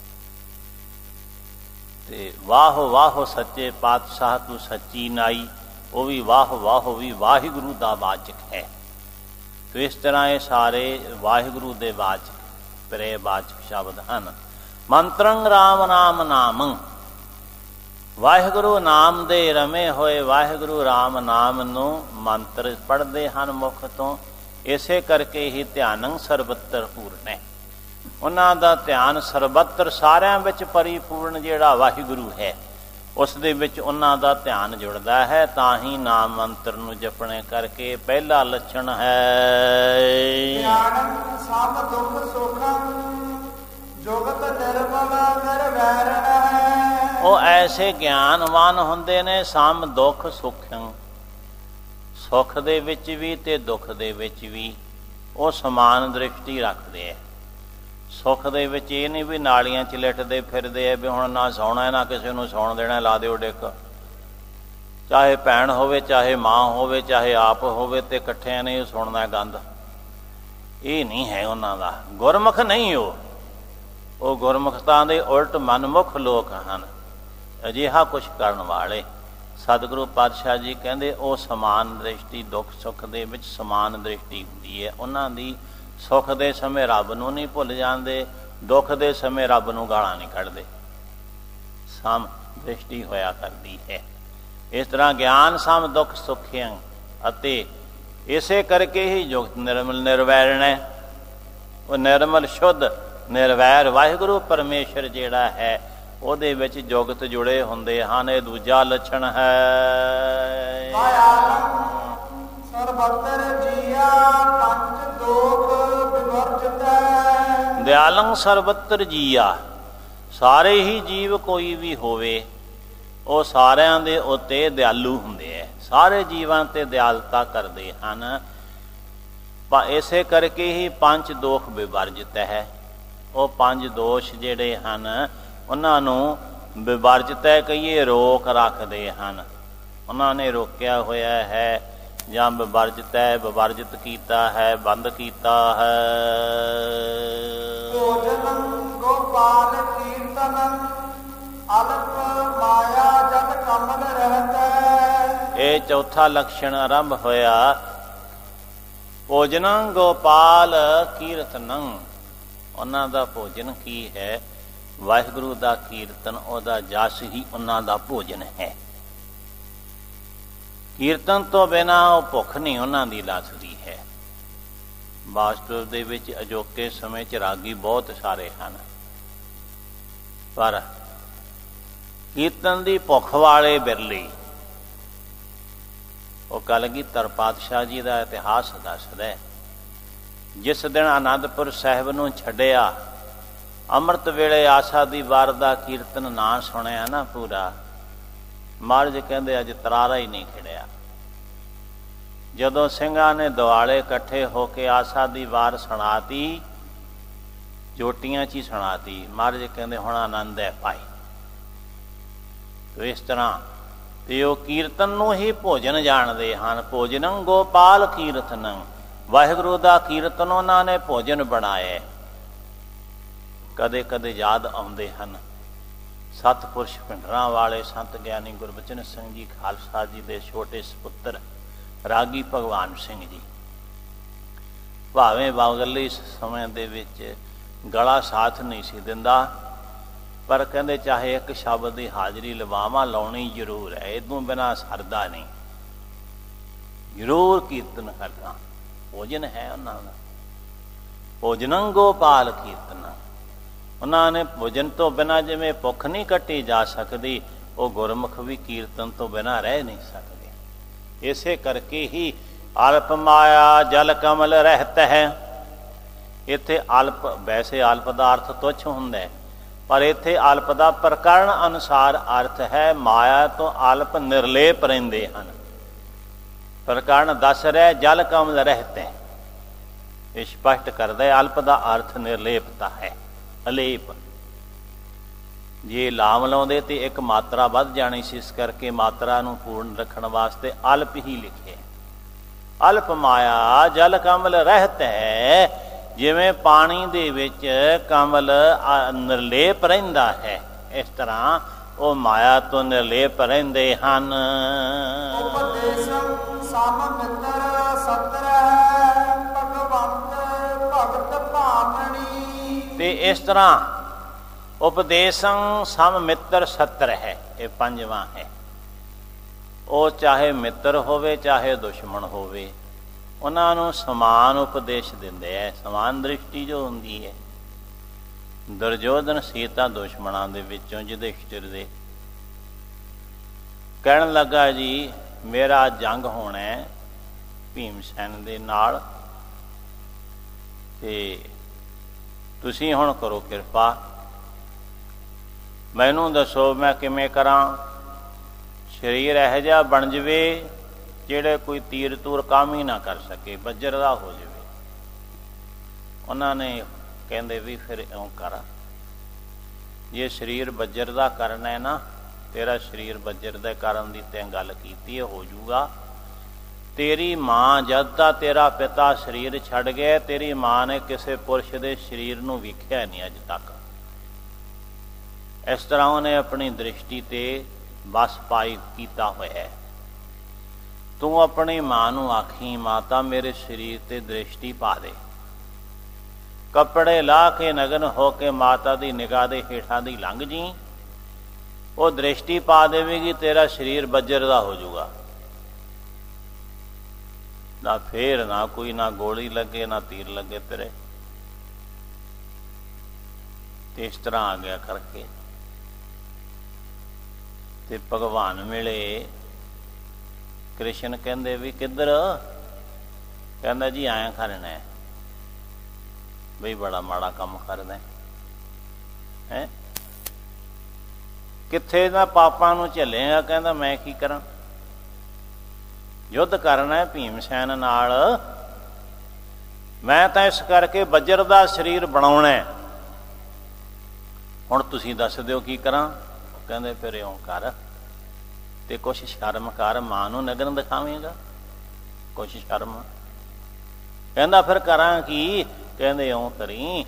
ਤੇ ਵਾਹ ਵਾਹ ਸੱਚੇ ਪਾਤਸ਼ਾਹ ਤੂੰ ਸੱਚੀ ਨਾਈ, ਉਹ ਵੀ ਵਾਹ ਵਾਹ ਵੀ ਵਾਹਿਗੁਰੂ ਦਾ ਵਾਚਕ ਹੈ। ਤੇ ਇਸ ਤਰ੍ਹਾਂ ਇਹ ਸਾਰੇ ਵਾਹਿਗੁਰੂ ਦੇ ਵਾਚਕ, ਪ੍ਰੇ ਵਾਚਕ ਸ਼ਬਦ ਹਨ। ਮੰਤਰੰ ਰਾਮ ਨਾਮ ਨਾਮੰ, ਵਾਹਿਗੁਰੂ ਨਾਮ ਦੇ ਰਮੇ ਹੋਏ ਵਾਹਿਗੁਰੂ ਰਾਮ ਨਾਮ ਨੂੰ ਮੰਤਰ ਪੜ੍ਹਦੇ ਹਨ ਮੁਖ ਤੋਂ। ਇਸੇ ਕਰਕੇ ਹੀ ਧਿਆਨੰ ਸਰਬੱਤਰ ਪੂਰਨ ਹੈ। ਉਹਨਾਂ ਦਾ ਧਿਆਨ ਸਰਬੱਤਰ ਸਾਰਿਆਂ ਵਿੱਚ ਪਰਿਪੂਰਨ ਜਿਹੜਾ ਵਾਹਿਗੁਰੂ ਹੈ ਉਸ ਦੇ ਵਿੱਚ ਉਹਨਾਂ ਦਾ ਧਿਆਨ ਜੁੜਦਾ ਹੈ। ਤਾਂ ਹੀ ਨਾਮ ਮੰਤਰ ਨੂੰ ਜਪਣੇ ਕਰਕੇ ਪਹਿਲਾ ਲੱਛਣ ਹੈ ਧਿਆਨੰ ਸਭ ਦੁੱਖ ਸੁਖੰ ਜੁਗਤ ਨਿਰਮਲ ਨਿਰਵੈਰਣ ਹੈ। ਉਹ ਐਸੇ ਗਿਆਨਵਾਨ ਹੁੰਦੇ ਨੇ ਸਮ ਦੁੱਖ ਸੁਖੰ, ਸੁੱਖ ਦੇ ਵਿੱਚ ਵੀ ਤੇ ਦੁੱਖ ਦੇ ਵਿੱਚ ਵੀ ਉਹ ਸਮਾਨ ਦ੍ਰਿਸ਼ਟੀ ਰੱਖਦੇ ਹੈ। ਸੁੱਖ ਦੇ ਵਿੱਚ ਇਹ ਨਹੀਂ ਵੀ ਨਾਲੀਆਂ 'ਚ ਲਿਟਦੇ ਫਿਰਦੇ ਆ ਵੀ ਹੁਣ ਨਾ ਸੌਣਾ ਨਾ ਕਿਸੇ ਨੂੰ ਸੌਣ ਦੇਣਾ, ਲਾ ਦਿਓ ਡਿੱਕ। ਚਾਹੇ ਭੈਣ ਹੋਵੇ ਚਾਹੇ ਮਾਂ ਹੋਵੇ ਚਾਹੇ ਆਪ ਹੋਵੇ ਤੇ ਇਕੱਠਿਆਂ ਨੇ ਸੁਣਨਾ ਗੰਦ। ਇਹ ਨਹੀਂ ਹੈ ਉਹਨਾਂ ਦਾ। ਗੁਰਮੁਖ ਨਹੀਂ ਉਹ ਉਹ ਗੁਰਮੁਖਤਾ ਦੇ ਉਲਟ ਮਨਮੁਖ ਲੋਕ ਹਨ। ਅਜਿਹਾ ਕੁਛ ਕਰਨ ਵਾਲੇ ਸਤਿਗੁਰੂ ਪਾਤਸ਼ਾਹ ਜੀ ਕਹਿੰਦੇ ਉਹ ਸਮਾਨ ਦ੍ਰਿਸ਼ਟੀ, ਦੁੱਖ ਸੁੱਖ ਦੇ ਵਿੱਚ ਸਮਾਨ ਦ੍ਰਿਸ਼ਟੀ ਹੁੰਦੀ ਹੈ ਉਹਨਾਂ ਦੀ। ਸੁੱਖ ਦੇ ਸਮੇਂ ਰੱਬ ਨੂੰ ਨਹੀਂ ਭੁੱਲ ਜਾਂਦੇ, ਦੁੱਖ ਦੇ ਸਮੇਂ ਰੱਬ ਨੂੰ ਗਾਲਾਂ ਨਹੀਂ ਕੱਢਦੇ। ਸਮ ਦ੍ਰਿਸ਼ਟੀ ਹੋਇਆ ਕਰਦੀ ਹੈ। ਇਸ ਤਰ੍ਹਾਂ ਗਿਆਨ ਸਮ ਦੁੱਖ ਸੁਖਿਅੰ ਅਤੇ ਇਸੇ ਕਰਕੇ ਹੀ ਜੁਗਤ ਨਿਰਮਲ ਨਿਰਵੈਰਣ ਹੈ। ਉਹ ਨਿਰਮਲ ਸ਼ੁੱਧ ਨਿਰਵੈਰ ਵਾਹਿਗੁਰੂ ਪਰਮੇਸ਼ਰ ਜਿਹੜਾ ਹੈ ਉਹਦੇ ਵਿੱਚ ਜੁਗਤ ਜੁੜੇ ਹੁੰਦੇ ਹਨ। ਇਹ ਦੂਜਾ ਲੱਛਣ ਹੈ। ਸਰਬੱਤਰ ਜੀਆ ਪੰਜ ਦੋਖ ਵਿਵਰਜਿਤ ਹੈ। ਦਿਆਲੰ ਸਰਬੱਤਰ ਜੀਆ, ਸਾਰੇ ਹੀ ਜੀਵ ਕੋਈ ਵੀ ਹੋਵੇ ਉਹ ਸਾਰਿਆਂ ਦੇ ਉੱਤੇ ਦਿਆਲੂ ਹੁੰਦੇ ਹੈ। ਸਾਰੇ ਜੀਵਾਂ ਤੇ ਦਿਆਲਤਾ ਕਰਦੇ ਹਨ। ਪਰ ਇਸੇ ਕਰਕੇ ਹੀ ਪੰਜ ਦੋਖ ਵਿਵਰਜਿਤ ਹੈ। ਉਹ ਪੰਜ ਦੋਸ਼ ਜਿਹੜੇ ਹਨ ਉਹਨਾਂ ਨੂੰ ਵਿਵਰਜਿਤ ਕਹੀਏ, ਰੋਕ ਰੱਖਦੇ ਹਨ। ਉਹਨਾਂ ਨੇ ਰੋਕਿਆ ਹੋਇਆ ਹੈ ਜਾਂ ਵਿਵਰਜਿਤ ਹੈ, ਵਿਵਰਜਿਤ ਕੀਤਾ ਹੈ, ਬੰਦ ਕੀਤਾ ਹੈ। ਭੋਜਨੰ ਗੋਪਾਲ ਕੀਰਤਨੰ ਅਲਪ ਮਾਇਆ ਜਨ ਕਮਲ ਰਹਿਤ ਹੈ। ਇਹ ਚੌਥਾ ਲਕਸ਼ਣ ਆਰੰਭ ਹੋਇਆ। ਭੋਜਨੰ ਗੋਪਾਲ ਕੀਰਤਨੰ, ਉਹਨਾਂ ਦਾ ਭੋਜਨ ਕੀ ਹੈ? ਵਾਹਿਗੁਰੂ ਦਾ ਕੀਰਤਨ, ਉਹਦਾ ਜਸ ਹੀ ਉਹਨਾਂ ਦਾ ਭੋਜਨ ਹੈ। ਕੀਰਤਨ ਤੋਂ ਬਿਨਾਂ ਉਹ ਭੁੱਖ ਨਹੀਂ ਉਹਨਾਂ ਦੀ ਲੱਥਦੀ ਹੈ। ਵਾਸਤਵ ਦੇ ਵਿੱਚ ਅਜੋਕੇ ਸਮੇਂ 'ਚ ਰਾਗੀ ਬਹੁਤ ਸਾਰੇ ਹਨ, ਪਰ ਕੀਰਤਨ ਦੀ ਭੁੱਖ ਵਾਲੇ ਬਿਰਲੇ। ਉਹ ਕਲਗੀਧਰ ਪਾਤਸ਼ਾਹ ਜੀ ਦਾ ਇਤਿਹਾਸ ਦੱਸਦਾ, ਜਿਸ ਦਿਨ ਆਨੰਦਪੁਰ ਸਾਹਿਬ ਨੂੰ ਛੱਡਿਆ, ਅੰਮ੍ਰਿਤ ਵੇਲੇ ਆਸਾ ਦੀ ਵਾਰ ਦਾ ਕੀਰਤਨ ਨਾ ਸੁਣਿਆ ਨਾ ਪੂਰਾ, ਮਹਾਰਾਜ ਕਹਿੰਦੇ ਅੱਜ ਤਰਾਰਾ ਹੀ ਨਹੀਂ ਖਿੜਿਆ। ਜਦੋਂ ਸਿੰਘਾਂ ਨੇ ਦੁਆਲੇ ਇਕੱਠੇ ਹੋ ਕੇ ਆਸਾ ਦੀ ਵਾਰ ਸੁਣਾਤੀ, ਜੋਟੀਆਂ 'ਚ ਹੀ ਸੁਣਾਤੀ, ਮਹਾਰਾਜ ਕਹਿੰਦੇ ਹੁਣ ਆਨੰਦ ਹੈ ਭਾਈ। ਤੇ ਇਸ ਤਰ੍ਹਾਂ ਤੇ ਉਹ ਕੀਰਤਨ ਨੂੰ ਹੀ ਭੋਜਨ ਜਾਣਦੇ ਹਨ। ਭੋਜਨੰ ਗੋਪਾਲ ਕੀਰਤਨੰ, ਵਾਹਿਗੁਰੂ ਦਾ ਕੀਰਤਨ ਉਹਨਾਂ ਨੇ ਭੋਜਨ ਬਣਾਇਆ। ਕਦੇ ਕਦੇ ਯਾਦ ਆਉਂਦੇ ਹਨ ਸਤਿਪੁਰਸ਼ ਭਿੰਡਰਾਂ ਵਾਲੇ ਸੰਤ ਗਿਆਨੀ ਗੁਰਬਚਨ ਸਿੰਘ ਜੀ ਖਾਲਸਾ ਜੀ ਦੇ ਛੋਟੇ ਸਪੁੱਤਰ ਰਾਗੀ ਭਗਵਾਨ ਸਿੰਘ ਜੀ। ਭਾਵੇਂ ਬਾਗਲੀ ਸਮੇਂ ਦੇ ਵਿੱਚ ਗਲਾ ਸਾਥ ਨਹੀਂ ਸੀ ਦਿੰਦਾ, ਪਰ ਕਹਿੰਦੇ ਚਾਹੇ ਇੱਕ ਸ਼ਬਦ ਦੀ ਹਾਜ਼ਰੀ ਲਵਾਵਾਂ, ਲਾਉਣੀ ਜ਼ਰੂਰ ਹੈ, ਇਹਦੋਂ ਬਿਨਾਂ ਸਰਦਾ ਨਹੀਂ, ਜ਼ਰੂਰ ਕੀਰਤਨ ਕਰਨਾ। ਭੋਜਨ ਹੈ ਉਹਨਾਂ ਦਾ। ਭੋਜਨੰ ਗੋਪਾਲ ਕੀਰਤਨ, ਉਹਨਾਂ ਨੇ ਭੋਜਨ ਤੋਂ ਬਿਨਾਂ ਜਿਵੇਂ ਭੁੱਖ ਨਹੀਂ ਕੱਟੀ ਜਾ ਸਕਦੀ, ਉਹ ਗੁਰਮੁਖ ਵੀ ਕੀਰਤਨ ਤੋਂ ਬਿਨਾਂ ਰਹਿ ਨਹੀਂ ਸਕਦੇ। ਇਸੇ ਕਰਕੇ ਹੀ ਅਲਪ ਮਾਇਆ ਜਲ ਕਮਲ ਰਹਿਤ ਹੈ। ਇੱਥੇ ਅਲਪ, ਵੈਸੇ ਅਲਪ ਦਾ ਅਰਥ ਤੁੱਛ ਹੁੰਦਾ, ਪਰ ਇੱਥੇ ਅਲਪ ਦਾ ਪ੍ਰਕਰਨ ਅਨੁਸਾਰ ਅਰਥ ਹੈ ਮਾਇਆ ਤੋਂ ਅਲਪ ਨਿਰਲੇਪ ਰਹਿੰਦੇ ਹਨ। ਪ੍ਰਕਰਨ ਦੱਸ ਰਿਹਾ ਜਲ ਕਮਲ ਰਹਿਤ ਹੈ, ਇਹ ਸਪਸ਼ਟ ਕਰਦਾ ਅਲਪ ਦਾ ਅਰਥ ਨਿਰਲੇਪਤਾ ਹੈ, ਅਲੇਪ। ਜੇ ਲਾਮ ਲਾਉਂਦੇ ਤੇ ਇੱਕ ਮਾਤਰਾ ਵੱਧ ਜਾਣੀ ਸੀ, ਇਸ ਕਰਕੇ ਮਾਤਰਾ ਨੂੰ ਪੂਰਨ ਰੱਖਣ ਵਾਸਤੇ ਅਲਪ ਹੀ ਲਿਖਿਆ। ਅਲਪ ਮਾਇਆ ਜਲ ਕਮਲ ਰਹਿਤ ਹੈ, ਜਿਵੇਂ ਪਾਣੀ ਦੇ ਵਿੱਚ ਕਮਲ ਨਿਰਲੇਪ ਰਹਿੰਦਾ ਹੈ, ਇਸ ਤਰ੍ਹਾਂ ਉਹ ਮਾਇਆ ਤੋਂ ਨਿਰਲੇਪ ਰਹਿੰਦੇ ਹਨ। ਉਪਦੇਸ਼ੰ ਸਮ ਮਿੱਤਰ ਸਤਰ ਹੈ, ਭਗਵੰਤ ਭਗਤ ਭਾਵਣੀ। ਤੇ ਇਸ ਤਰ੍ਹਾਂ ਉਪਦੇਸੰ ਸਮ ਮਿੱਤਰ ਸਤਰ ਹੈ, ਇਹ ਪੰਜਵਾਂ ਹੈ। ਉਹ ਚਾਹੇ ਮਿੱਤਰ ਹੋਵੇ ਚਾਹੇ ਦੁਸ਼ਮਣ ਹੋਵੇ, ਉਹਨਾਂ ਨੂੰ ਸਮਾਨ ਉਪਦੇਸ਼ ਦਿੰਦੇ ਹੈ। ਸਮਾਨ ਦ੍ਰਿਸ਼ਟੀ ਜੋ ਹੁੰਦੀ ਹੈ। ਦੁਰਯੋਧਨ ਸੀ ਤਾਂ ਦੁਸ਼ਮਣਾਂ ਦੇ ਵਿੱਚੋਂ ਯੁਧਿਸ਼ਠਿਰ ਦੇ। ਕਹਿਣ ਲੱਗਾ ਜੀ ਮੇਰਾ ਜੰਗ ਹੋਣਾ ਹੈ ਭੀਮਸੈਨ ਦੇ ਨਾਲ, ਤੇ ਤੁਸੀਂ ਹੁਣ ਕਰੋ ਕਿਰਪਾ, ਮੈਨੂੰ ਦੱਸੋ ਮੈਂ ਕਿਵੇਂ ਕਰਾਂ। ਸਰੀਰ ਇਹੋ ਜਿਹਾ ਬਣ ਜਾਵੇ ਜਿਹੜੇ ਕੋਈ ਤੀਰ ਤੂਰ ਕੰਮ ਹੀ ਨਾ ਕਰ ਸਕੇ, ਬੱਜਰ ਦਾ ਹੋ ਜਾਵੇ। ਉਹਨਾਂ ਨੇ ਕਹਿੰਦੇ ਵੀ ਫਿਰ ਇਉਂ ਕਰ, ਜੇ ਸਰੀਰ ਬੱਜਰ ਦਾ ਕਰਨਾ ਹੈ ਨਾ, ਤੇਰਾ ਸਰੀਰ ਬੱਜਰ ਦੇ ਕਰਨ ਦੀ ਤੈਂ ਗੱਲ ਕੀਤੀ ਹੈ, ਹੋ ਜੂਗਾ। ਤੇਰੀ ਮਾਂ ਜਦ ਦਾ ਤੇਰਾ ਪਿਤਾ ਸਰੀਰ ਛੱਡ ਗਿਆ, ਤੇਰੀ ਮਾਂ ਨੇ ਕਿਸੇ ਪੁਰਸ਼ ਦੇ ਸਰੀਰ ਨੂੰ ਵੇਖਿਆ ਨਹੀਂ ਅੱਜ ਤੱਕ। ਇਸ ਤਰ੍ਹਾਂ ਉਹਨੇ ਆਪਣੀ ਦ੍ਰਿਸ਼ਟੀ ਤੇ ਬਸ ਪਾਈ ਕੀਤਾ ਹੋਇਆ ਹੈ। ਤੂੰ ਆਪਣੀ ਮਾਂ ਨੂੰ ਆਖੀ, ਮਾਤਾ ਮੇਰੇ ਸਰੀਰ ਤੇ ਦ੍ਰਿਸ਼ਟੀ ਪਾ ਦੇ। ਕੱਪੜੇ ਲਾ ਕੇ ਨਗਨ ਹੋ ਕੇ ਮਾਤਾ ਦੀ ਨਿਗਾਹ ਦੇ ਹੇਠਾਂ ਦੀ ਲੰਘ ਜੀ, ਉਹ ਦ੍ਰਿਸ਼ਟੀ ਪਾ ਦੇਵੇਗੀ, ਤੇਰਾ ਸਰੀਰ ਬੱਜਰ ਦਾ ਹੋ ਜਾਊਗਾ। ਨਾ ਫੇਰ ਨਾ ਕੋਈ ਨਾ ਗੋਲੀ ਲੱਗੇ ਨਾ ਤੀਰ ਲੱਗੇ ਤੇਰੇ। ਤੇ ਇਸ ਤਰ੍ਹਾਂ ਆ ਗਿਆ ਕਰਕੇ ਤੇ ਭਗਵਾਨ ਮਿਲੇ। ਕ੍ਰਿਸ਼ਨ ਕਹਿੰਦੇ ਵੀ ਕਿੱਧਰ? ਕਹਿੰਦਾ ਜੀ ਆਇਆ ਕਰਨਾ ਹੈ। ਬਈ ਬੜਾ ਮਾੜਾ ਕੰਮ ਕਰਦਾ ਹੈ, ਕਿੱਥੇ ਨਾ ਪਾਪਾਂ ਨੂੰ ਝੱਲਿਆ। ਕਹਿੰਦਾ ਮੈਂ ਕੀ ਕਰਾਂ, ਯੁੱਧ ਕਰਨਾ ਭੀਮਸੈਨ ਨਾਲ, ਮੈਂ ਤਾਂ ਇਸ ਕਰਕੇ ਬੱਜਰ ਦਾ ਸਰੀਰ ਬਣਾਉਣਾ। ਹੁਣ ਤੁਸੀਂ ਦੱਸ ਦਿਓ ਕੀ ਕਰਾਂ। ਕਹਿੰਦੇ ਫਿਰ ਇਉਂ ਕਰ, ਤੇ ਕੁਛ ਸ਼ਰਮ ਕਰ, ਮਾਂ ਨੂੰ ਨਗਨ ਦਿਖਾਵੇਂਗਾ, ਕੁਛ ਸ਼ਰਮ। ਕਹਿੰਦਾ ਫਿਰ ਕਰਾਂ ਕੀ? ਕਹਿੰਦੇ ਇਉਂ ਕਰੀ,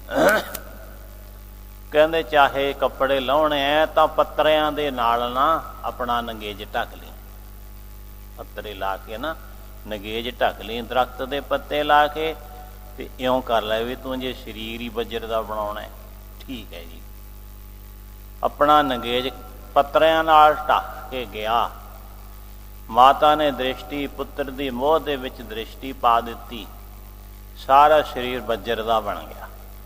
ਕਹਿੰਦੇ ਚਾਹੇ ਕੱਪੜੇ ਲਾਉਣੇ ਐ ਤਾਂ ਪੱਤਰਿਆਂ ਦੇ ਨਾਲ ਨਾ ਆਪਣਾ ਨੰਗੇਜ ਢੱਕ ਲਈ। ਪੱਤਰੇ ਲਾ ਕੇ ਨਾ ਨੰਗੇਜ ਢੱਕ ਲਈ, ਦਰਖਤ ਦੇ ਪੱਤੇ ਲਾ ਕੇ, ਤੇ ਇਉਂ ਕਰ ਲੈ ਵੀ ਤੂੰ ਜੇ ਸਰੀਰ ਹੀ ਬੱਜਰ ਦਾ ਬਣਾਉਣਾ, ਠੀਕ ਹੈ ਜੀ। ਆਪਣਾ ਨੰਗੇਜ ਪੱਤਰਿਆਂ ਨਾਲ ਢੱਕ ਕੇ ਗਿਆ। ਮਾਤਾ ਨੇ ਦ੍ਰਿਸ਼ਟੀ ਪੁੱਤਰ ਦੀ ਮੋਹ ਦੇ ਵਿੱਚ ਦ੍ਰਿਸ਼ਟੀ ਪਾ ਦਿੱਤੀ, ਸਾਰਾ ਸਰੀਰ ਬੱਜਰ ਦਾ ਬਣ ਗਿਆ।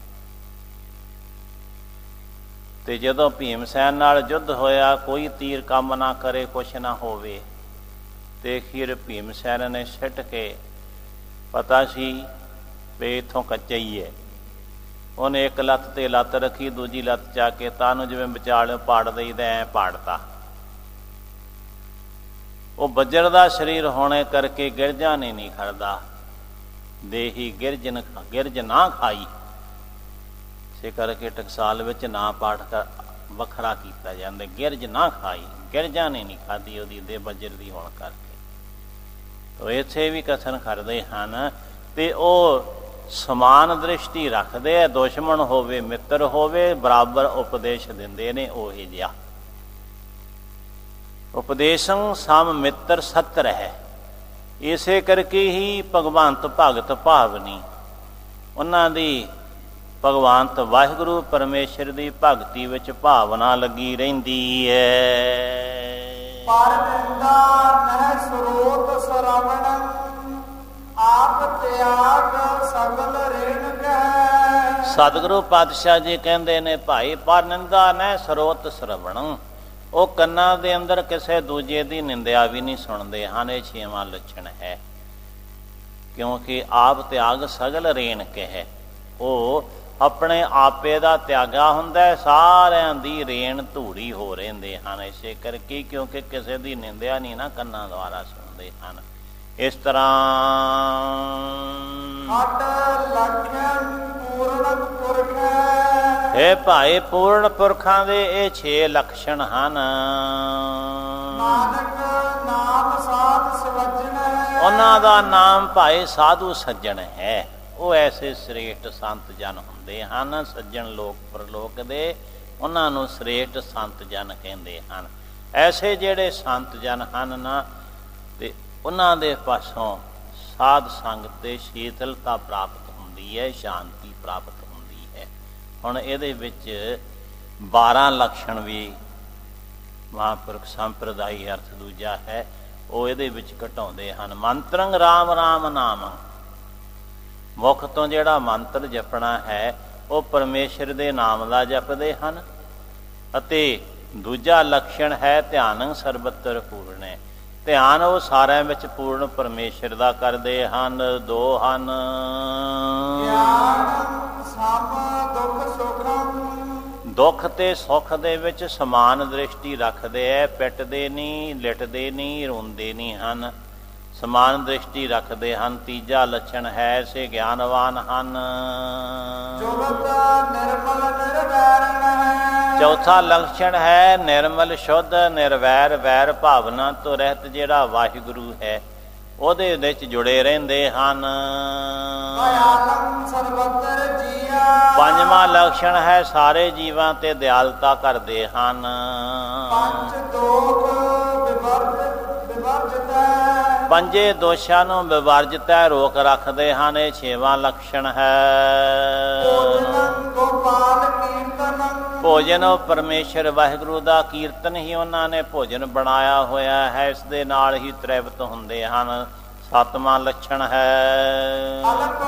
ਤੇ ਜਦੋਂ ਭੀਮਸੈਨ ਨਾਲ ਯੁੱਧ ਹੋਇਆ, ਕੋਈ ਤੀਰ ਕੰਮ ਨਾ ਕਰੇ, ਕੁਛ ਨਾ ਹੋਵੇ, ਤੇ ਅਖੀਰ ਭੀਮਸੈਨ ਨੇ ਸਿੱਟ ਕੇ, ਪਤਾ ਸੀ ਵੀ ਇੱਥੋਂ ਕੱਚਾ ਹੀ ਹੈ, ਉਹਨੇ ਇੱਕ ਲੱਤ ਤੇ ਲੱਤ ਰੱਖੀ, ਦੂਜੀ ਲੱਤ ਚਾ ਕੇ ਤਾਂ ਨੂੰ ਜਿਵੇਂ ਵਿਚਾਲਿਓਂ ਪਾੜ ਦਈਦਾ ਐ ਪਾੜਤਾ। ਉਹ ਬੱਜਰ ਦਾ ਸਰੀਰ ਹੋਣੇ ਕਰਕੇ ਗਿਰਜਾ ਨੇ ਨਹੀਂ ਖੜਦਾ। ਦੇਹੀ ਗਿਰਜਨ ਗਿਰਜ ਨਾ ਖਾਈ, ਇਸੇ ਕਰਕੇ ਟਕਸਾਲ ਵਿੱਚ ਨਾ ਪਾਠ ਕਰ ਵੱਖਰਾ ਕੀਤਾ ਜਾਂਦਾ, ਗਿਰਜ ਨਾ ਖਾਈ, ਗਿਰਜਾ ਨੇ ਨਹੀਂ ਖਾਧੀ ਉਹਦੀ ਦੇ ਬੱਜਰ ਦੀ ਹੋਣ ਕਰਕੇ। ਤੋ ਇੱਥੇ ਵੀ ਕਥਨ ਕਰਦੇ ਹਨ ਤੇ ਉਹ ਸਮਾਨ ਦ੍ਰਿਸ਼ਟੀ ਰੱਖਦੇ ਆ, ਦੁਸ਼ਮਣ ਹੋਵੇ ਮਿੱਤਰ ਹੋਵੇ ਬਰਾਬਰ ਉਪਦੇਸ਼ ਦਿੰਦੇ ਨੇ। ਉਹੀ ਜਿਹਾ ਉਪਦੇਸ਼ੰ ਸਮ ਮਿੱਤਰ ਸਤਰ ਹੈ। ਇਸੇ ਕਰਕੇ ਹੀ ਭਗਵੰਤ ਭਗਤ ਭਾਵਨੀ, ਉਹਨਾਂ ਦੀ ਭਗਵੰਤ ਵਾਹਿਗੁਰੂ ਪਰਮੇਸ਼ਰ ਦੀ ਭਗਤੀ ਵਿੱਚ ਭਾਵਨਾ ਲੱਗੀ ਰਹਿੰਦੀ ਹੈ। ਪਰ ਨਿੰਦਾ ਨਹਿ ਸਰੋਤ ਸਰਵਣ, ਆਪ ਤਿਆਗ ਸਗਲ ਰੇਣ ਕਹਿ। ਸਤਿਗੁਰੂ ਪਾਤਸ਼ਾਹ ਜੀ ਕਹਿੰਦੇ ਨੇ ਭਾਈ, ਪਰ ਨਿੰਦਾ ਨਹਿ ਸਰੋਤ ਸਰਵਣ, ਉਹ ਕੰਨਾਂ ਦੇ ਅੰਦਰ ਕਿਸੇ ਦੂਜੇ ਦੀ ਨਿੰਦਿਆ ਵੀ ਨਹੀਂ ਸੁਣਦੇ ਹਨ। ਇਹ ਛੇਵਾਂ ਲੱਛਣ ਹੈ, ਕਿਉਂਕਿ ਆਪ ਤਿਆਗ ਸਗਲ ਰੇਣ ਕਹਿ। ਉਹ ਆਪਣੇ ਆਪੇ ਦਾ ਤਿਆਗਾ ਹੁੰਦਾ, ਸਾਰਿਆਂ ਦੀ ਰੇਣ ਧੂੜੀ ਹੋ ਰਹਿੰਦੇ ਹਨ। ਇਸੇ ਕਰਕੇ ਕਿਉਂਕਿ ਕਿਸੇ ਦੀ ਨਿੰਦਿਆ ਨਹੀਂ ਨਾ ਕੰਨਾਂ ਦੁਆਰਾ ਸੁਣਦੇ ਹਨ। ਇਸ ਤਰ੍ਹਾਂ ਅਟ ਲਖਨ ਪੂਰਨ ਪੁਰਖ, ਇਹ ਭਾਈ ਪੂਰਨ ਪੁਰਖਾਂ ਦੇ ਇਹ ਛੇ ਲੱਛਣ ਹਨ। ਨਾਨਕ ਨਾਮ ਸਾਧ ਸਵਜਣ, ਉਹਨਾਂ ਦਾ ਨਾਮ ਭਾਈ ਸਾਧੂ ਸੱਜਣ ਹੈ। ਉਹ ਐਸੇ ਸ੍ਰੇਸ਼ਟ ਸੰਤ ਜਨ ਹੁੰਦੇ ਹਨ, ਸੱਜਣ ਲੋਕ ਪਰਲੋਕ ਦੇ, ਉਹਨਾਂ ਨੂੰ ਸ੍ਰੇਸ਼ਟ ਸੰਤ ਜਨ ਕਹਿੰਦੇ ਹਨ। ਐਸੇ ਜਿਹੜੇ ਸੰਤ ਜਨ ਹਨ ਨਾ, ਤੇ ਉਹਨਾਂ ਦੇ ਪਾਸੋਂ ਸਾਧ ਸੰਗਤ ਤੇ ਸ਼ੀਤਲਤਾ ਪ੍ਰਾਪਤ ਹੁੰਦੀ ਹੈ, ਸ਼ਾਂਤੀ ਪ੍ਰਾਪਤ ਹੁੰਦੀ ਹੈ। ਹੁਣ ਇਹਦੇ ਵਿੱਚ ਬਾਰਾਂ ਲਕਸ਼ਣ ਵੀ ਮਹਾਂਪੁਰਖ ਸੰਪਰਦਾਈ ਅਰਥ ਦੂਜਾ ਹੈ ਉਹ ਇਹਦੇ ਵਿੱਚ ਘਟਾਉਂਦੇ ਹਨ। ਮੰਤਰੰ ਰਾਮ ਰਾਮ ਨਾਮ, ਮੁਖ ਤੋਂ ਜਿਹੜਾ ਮੰਤਰ ਜਪਣਾ ਹੈ ਉਹ ਪਰਮੇਸ਼ਰ ਦੇ ਨਾਮ ਦਾ ਜਪਦੇ ਹਨ। ਅਤੇ ਦੂਜਾ ਲਕਸ਼ਣ ਹੈ ਧਿਆਨੰ ਸਰਬਤਰ ਪੂਰਨੇ, ਧਿਆਨ ਉਹ ਸਾਰਿਆਂ ਵਿੱਚ ਪੂਰਨ ਪਰਮੇਸ਼ਰ ਦਾ ਕਰਦੇ ਹਨ। ਦੋ ਹਨ ਦੁੱਖ ਤੇ ਸੁੱਖ ਦੇ ਵਿੱਚ ਸਮਾਨ ਦ੍ਰਿਸ਼ਟੀ ਰੱਖਦੇ ਐ, ਪਿੱਟਦੇ ਨਹੀਂ, ਲਿਟਦੇ ਨਹੀਂ, ਰੋਂਦੇ ਨਹੀਂ ਹਨ, ਸਮਾਨ ਦ੍ਰਿਸ਼ਟੀ ਰੱਖਦੇ ਹਨ। ਤੀਜਾ ਲੱਛਣ ਹੈ ਸੇ ਗਿਆਨਵਾਨ ਹਨ। ਚੌਥਾ ਲਕਸ਼ਣ ਹੈ ਨਿਰਮਲ ਸ਼ੁੱਧ ਨਿਰਵੈਰ, ਵੈਰ ਭਾਵਨਾ ਤੋਂ ਰਹਿਤ ਜਿਹੜਾ ਵਾਹਿਗੁਰੂ ਹੈ ਉਹਦੇ ਵਿੱਚ ਜੁੜੇ ਰਹਿੰਦੇ ਹਨ। ਪੰਜਵਾਂ ਲਕਸ਼ਣ ਹੈ ਸਾਰੇ ਜੀਵਾਂ ਤੇ ਦਿਆਲਤਾ ਕਰਦੇ ਹਨ। ਪੰਜੇ ਦੋਸ਼ਾਂ ਨੂੰ ਵਿਵਰਜਿਤ ਰੋਕ ਰੱਖਦੇ ਹਨ। ਇਹ ਛੇਵਾਂ ਲਕਸ਼ਣ ਹੈ ਭੋਜਨ, ਉਹ ਪਰਮੇਸ਼ਰ ਵਾਹਿਗੁਰੂ ਦਾ ਕੀਰਤਨ ਹੀ ਉਹਨਾਂ ਨੇ ਭੋਜਨ ਬਣਾਇਆ ਹੋਇਆ ਹੈ, ਇਸ ਦੇ ਨਾਲ ਹੀ ਤ੍ਰਿਪਤ ਹੁੰਦੇ ਹਨ। ਸੱਤਵਾਂ ਲੱਛਣ ਹੈ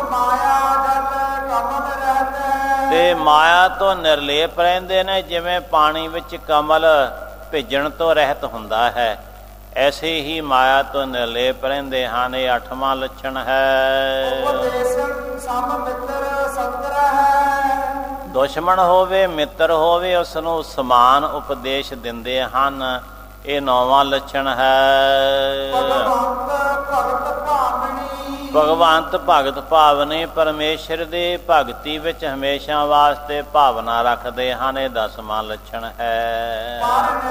ਤੇ ਮਾਇਆ ਤੋਂ ਨਿਰਲੇਪ ਰਹਿੰਦੇ ਨੇ, ਜਿਵੇਂ ਪਾਣੀ ਵਿੱਚ ਕਮਲ ਭਿੱਜਣ ਤੋਂ ਰਹਿਤ ਹੁੰਦਾ ਹੈ, ਐਸੇ ਹੀ ਮਾਇਆ ਤੋਂ ਨਿਰਲੇਪ ਰਹਿੰਦੇ ਹਨ। ਇਹ ਅੱਠਵਾਂ ਲੱਛਣ ਹੈ ਦੁਸ਼ਮਣ ਹੋਵੇ ਮਿੱਤਰ ਹੋਵੇ ਉਸ ਨੂੰ ਸਮਾਨ ਉਪਦੇਸ਼ ਦਿੰਦੇ ਹਨ। ਇਹ ਨੌਵਾਂ ਲੱਛਣ ਹੈ ਭਗਵੰਤ ਭਗਤ ਭਾਵਨੇ, ਪਰਮੇਸ਼ਰ ਦੇ ਭਗਤੀ ਵਿੱਚ ਹਮੇਸ਼ਾ ਵਾਸਤੇ ਭਾਵਨਾ ਰੱਖਦੇ ਹਨ। ਇਹ ਦਸਵਾਂ ਲੱਛਣ ਹੈ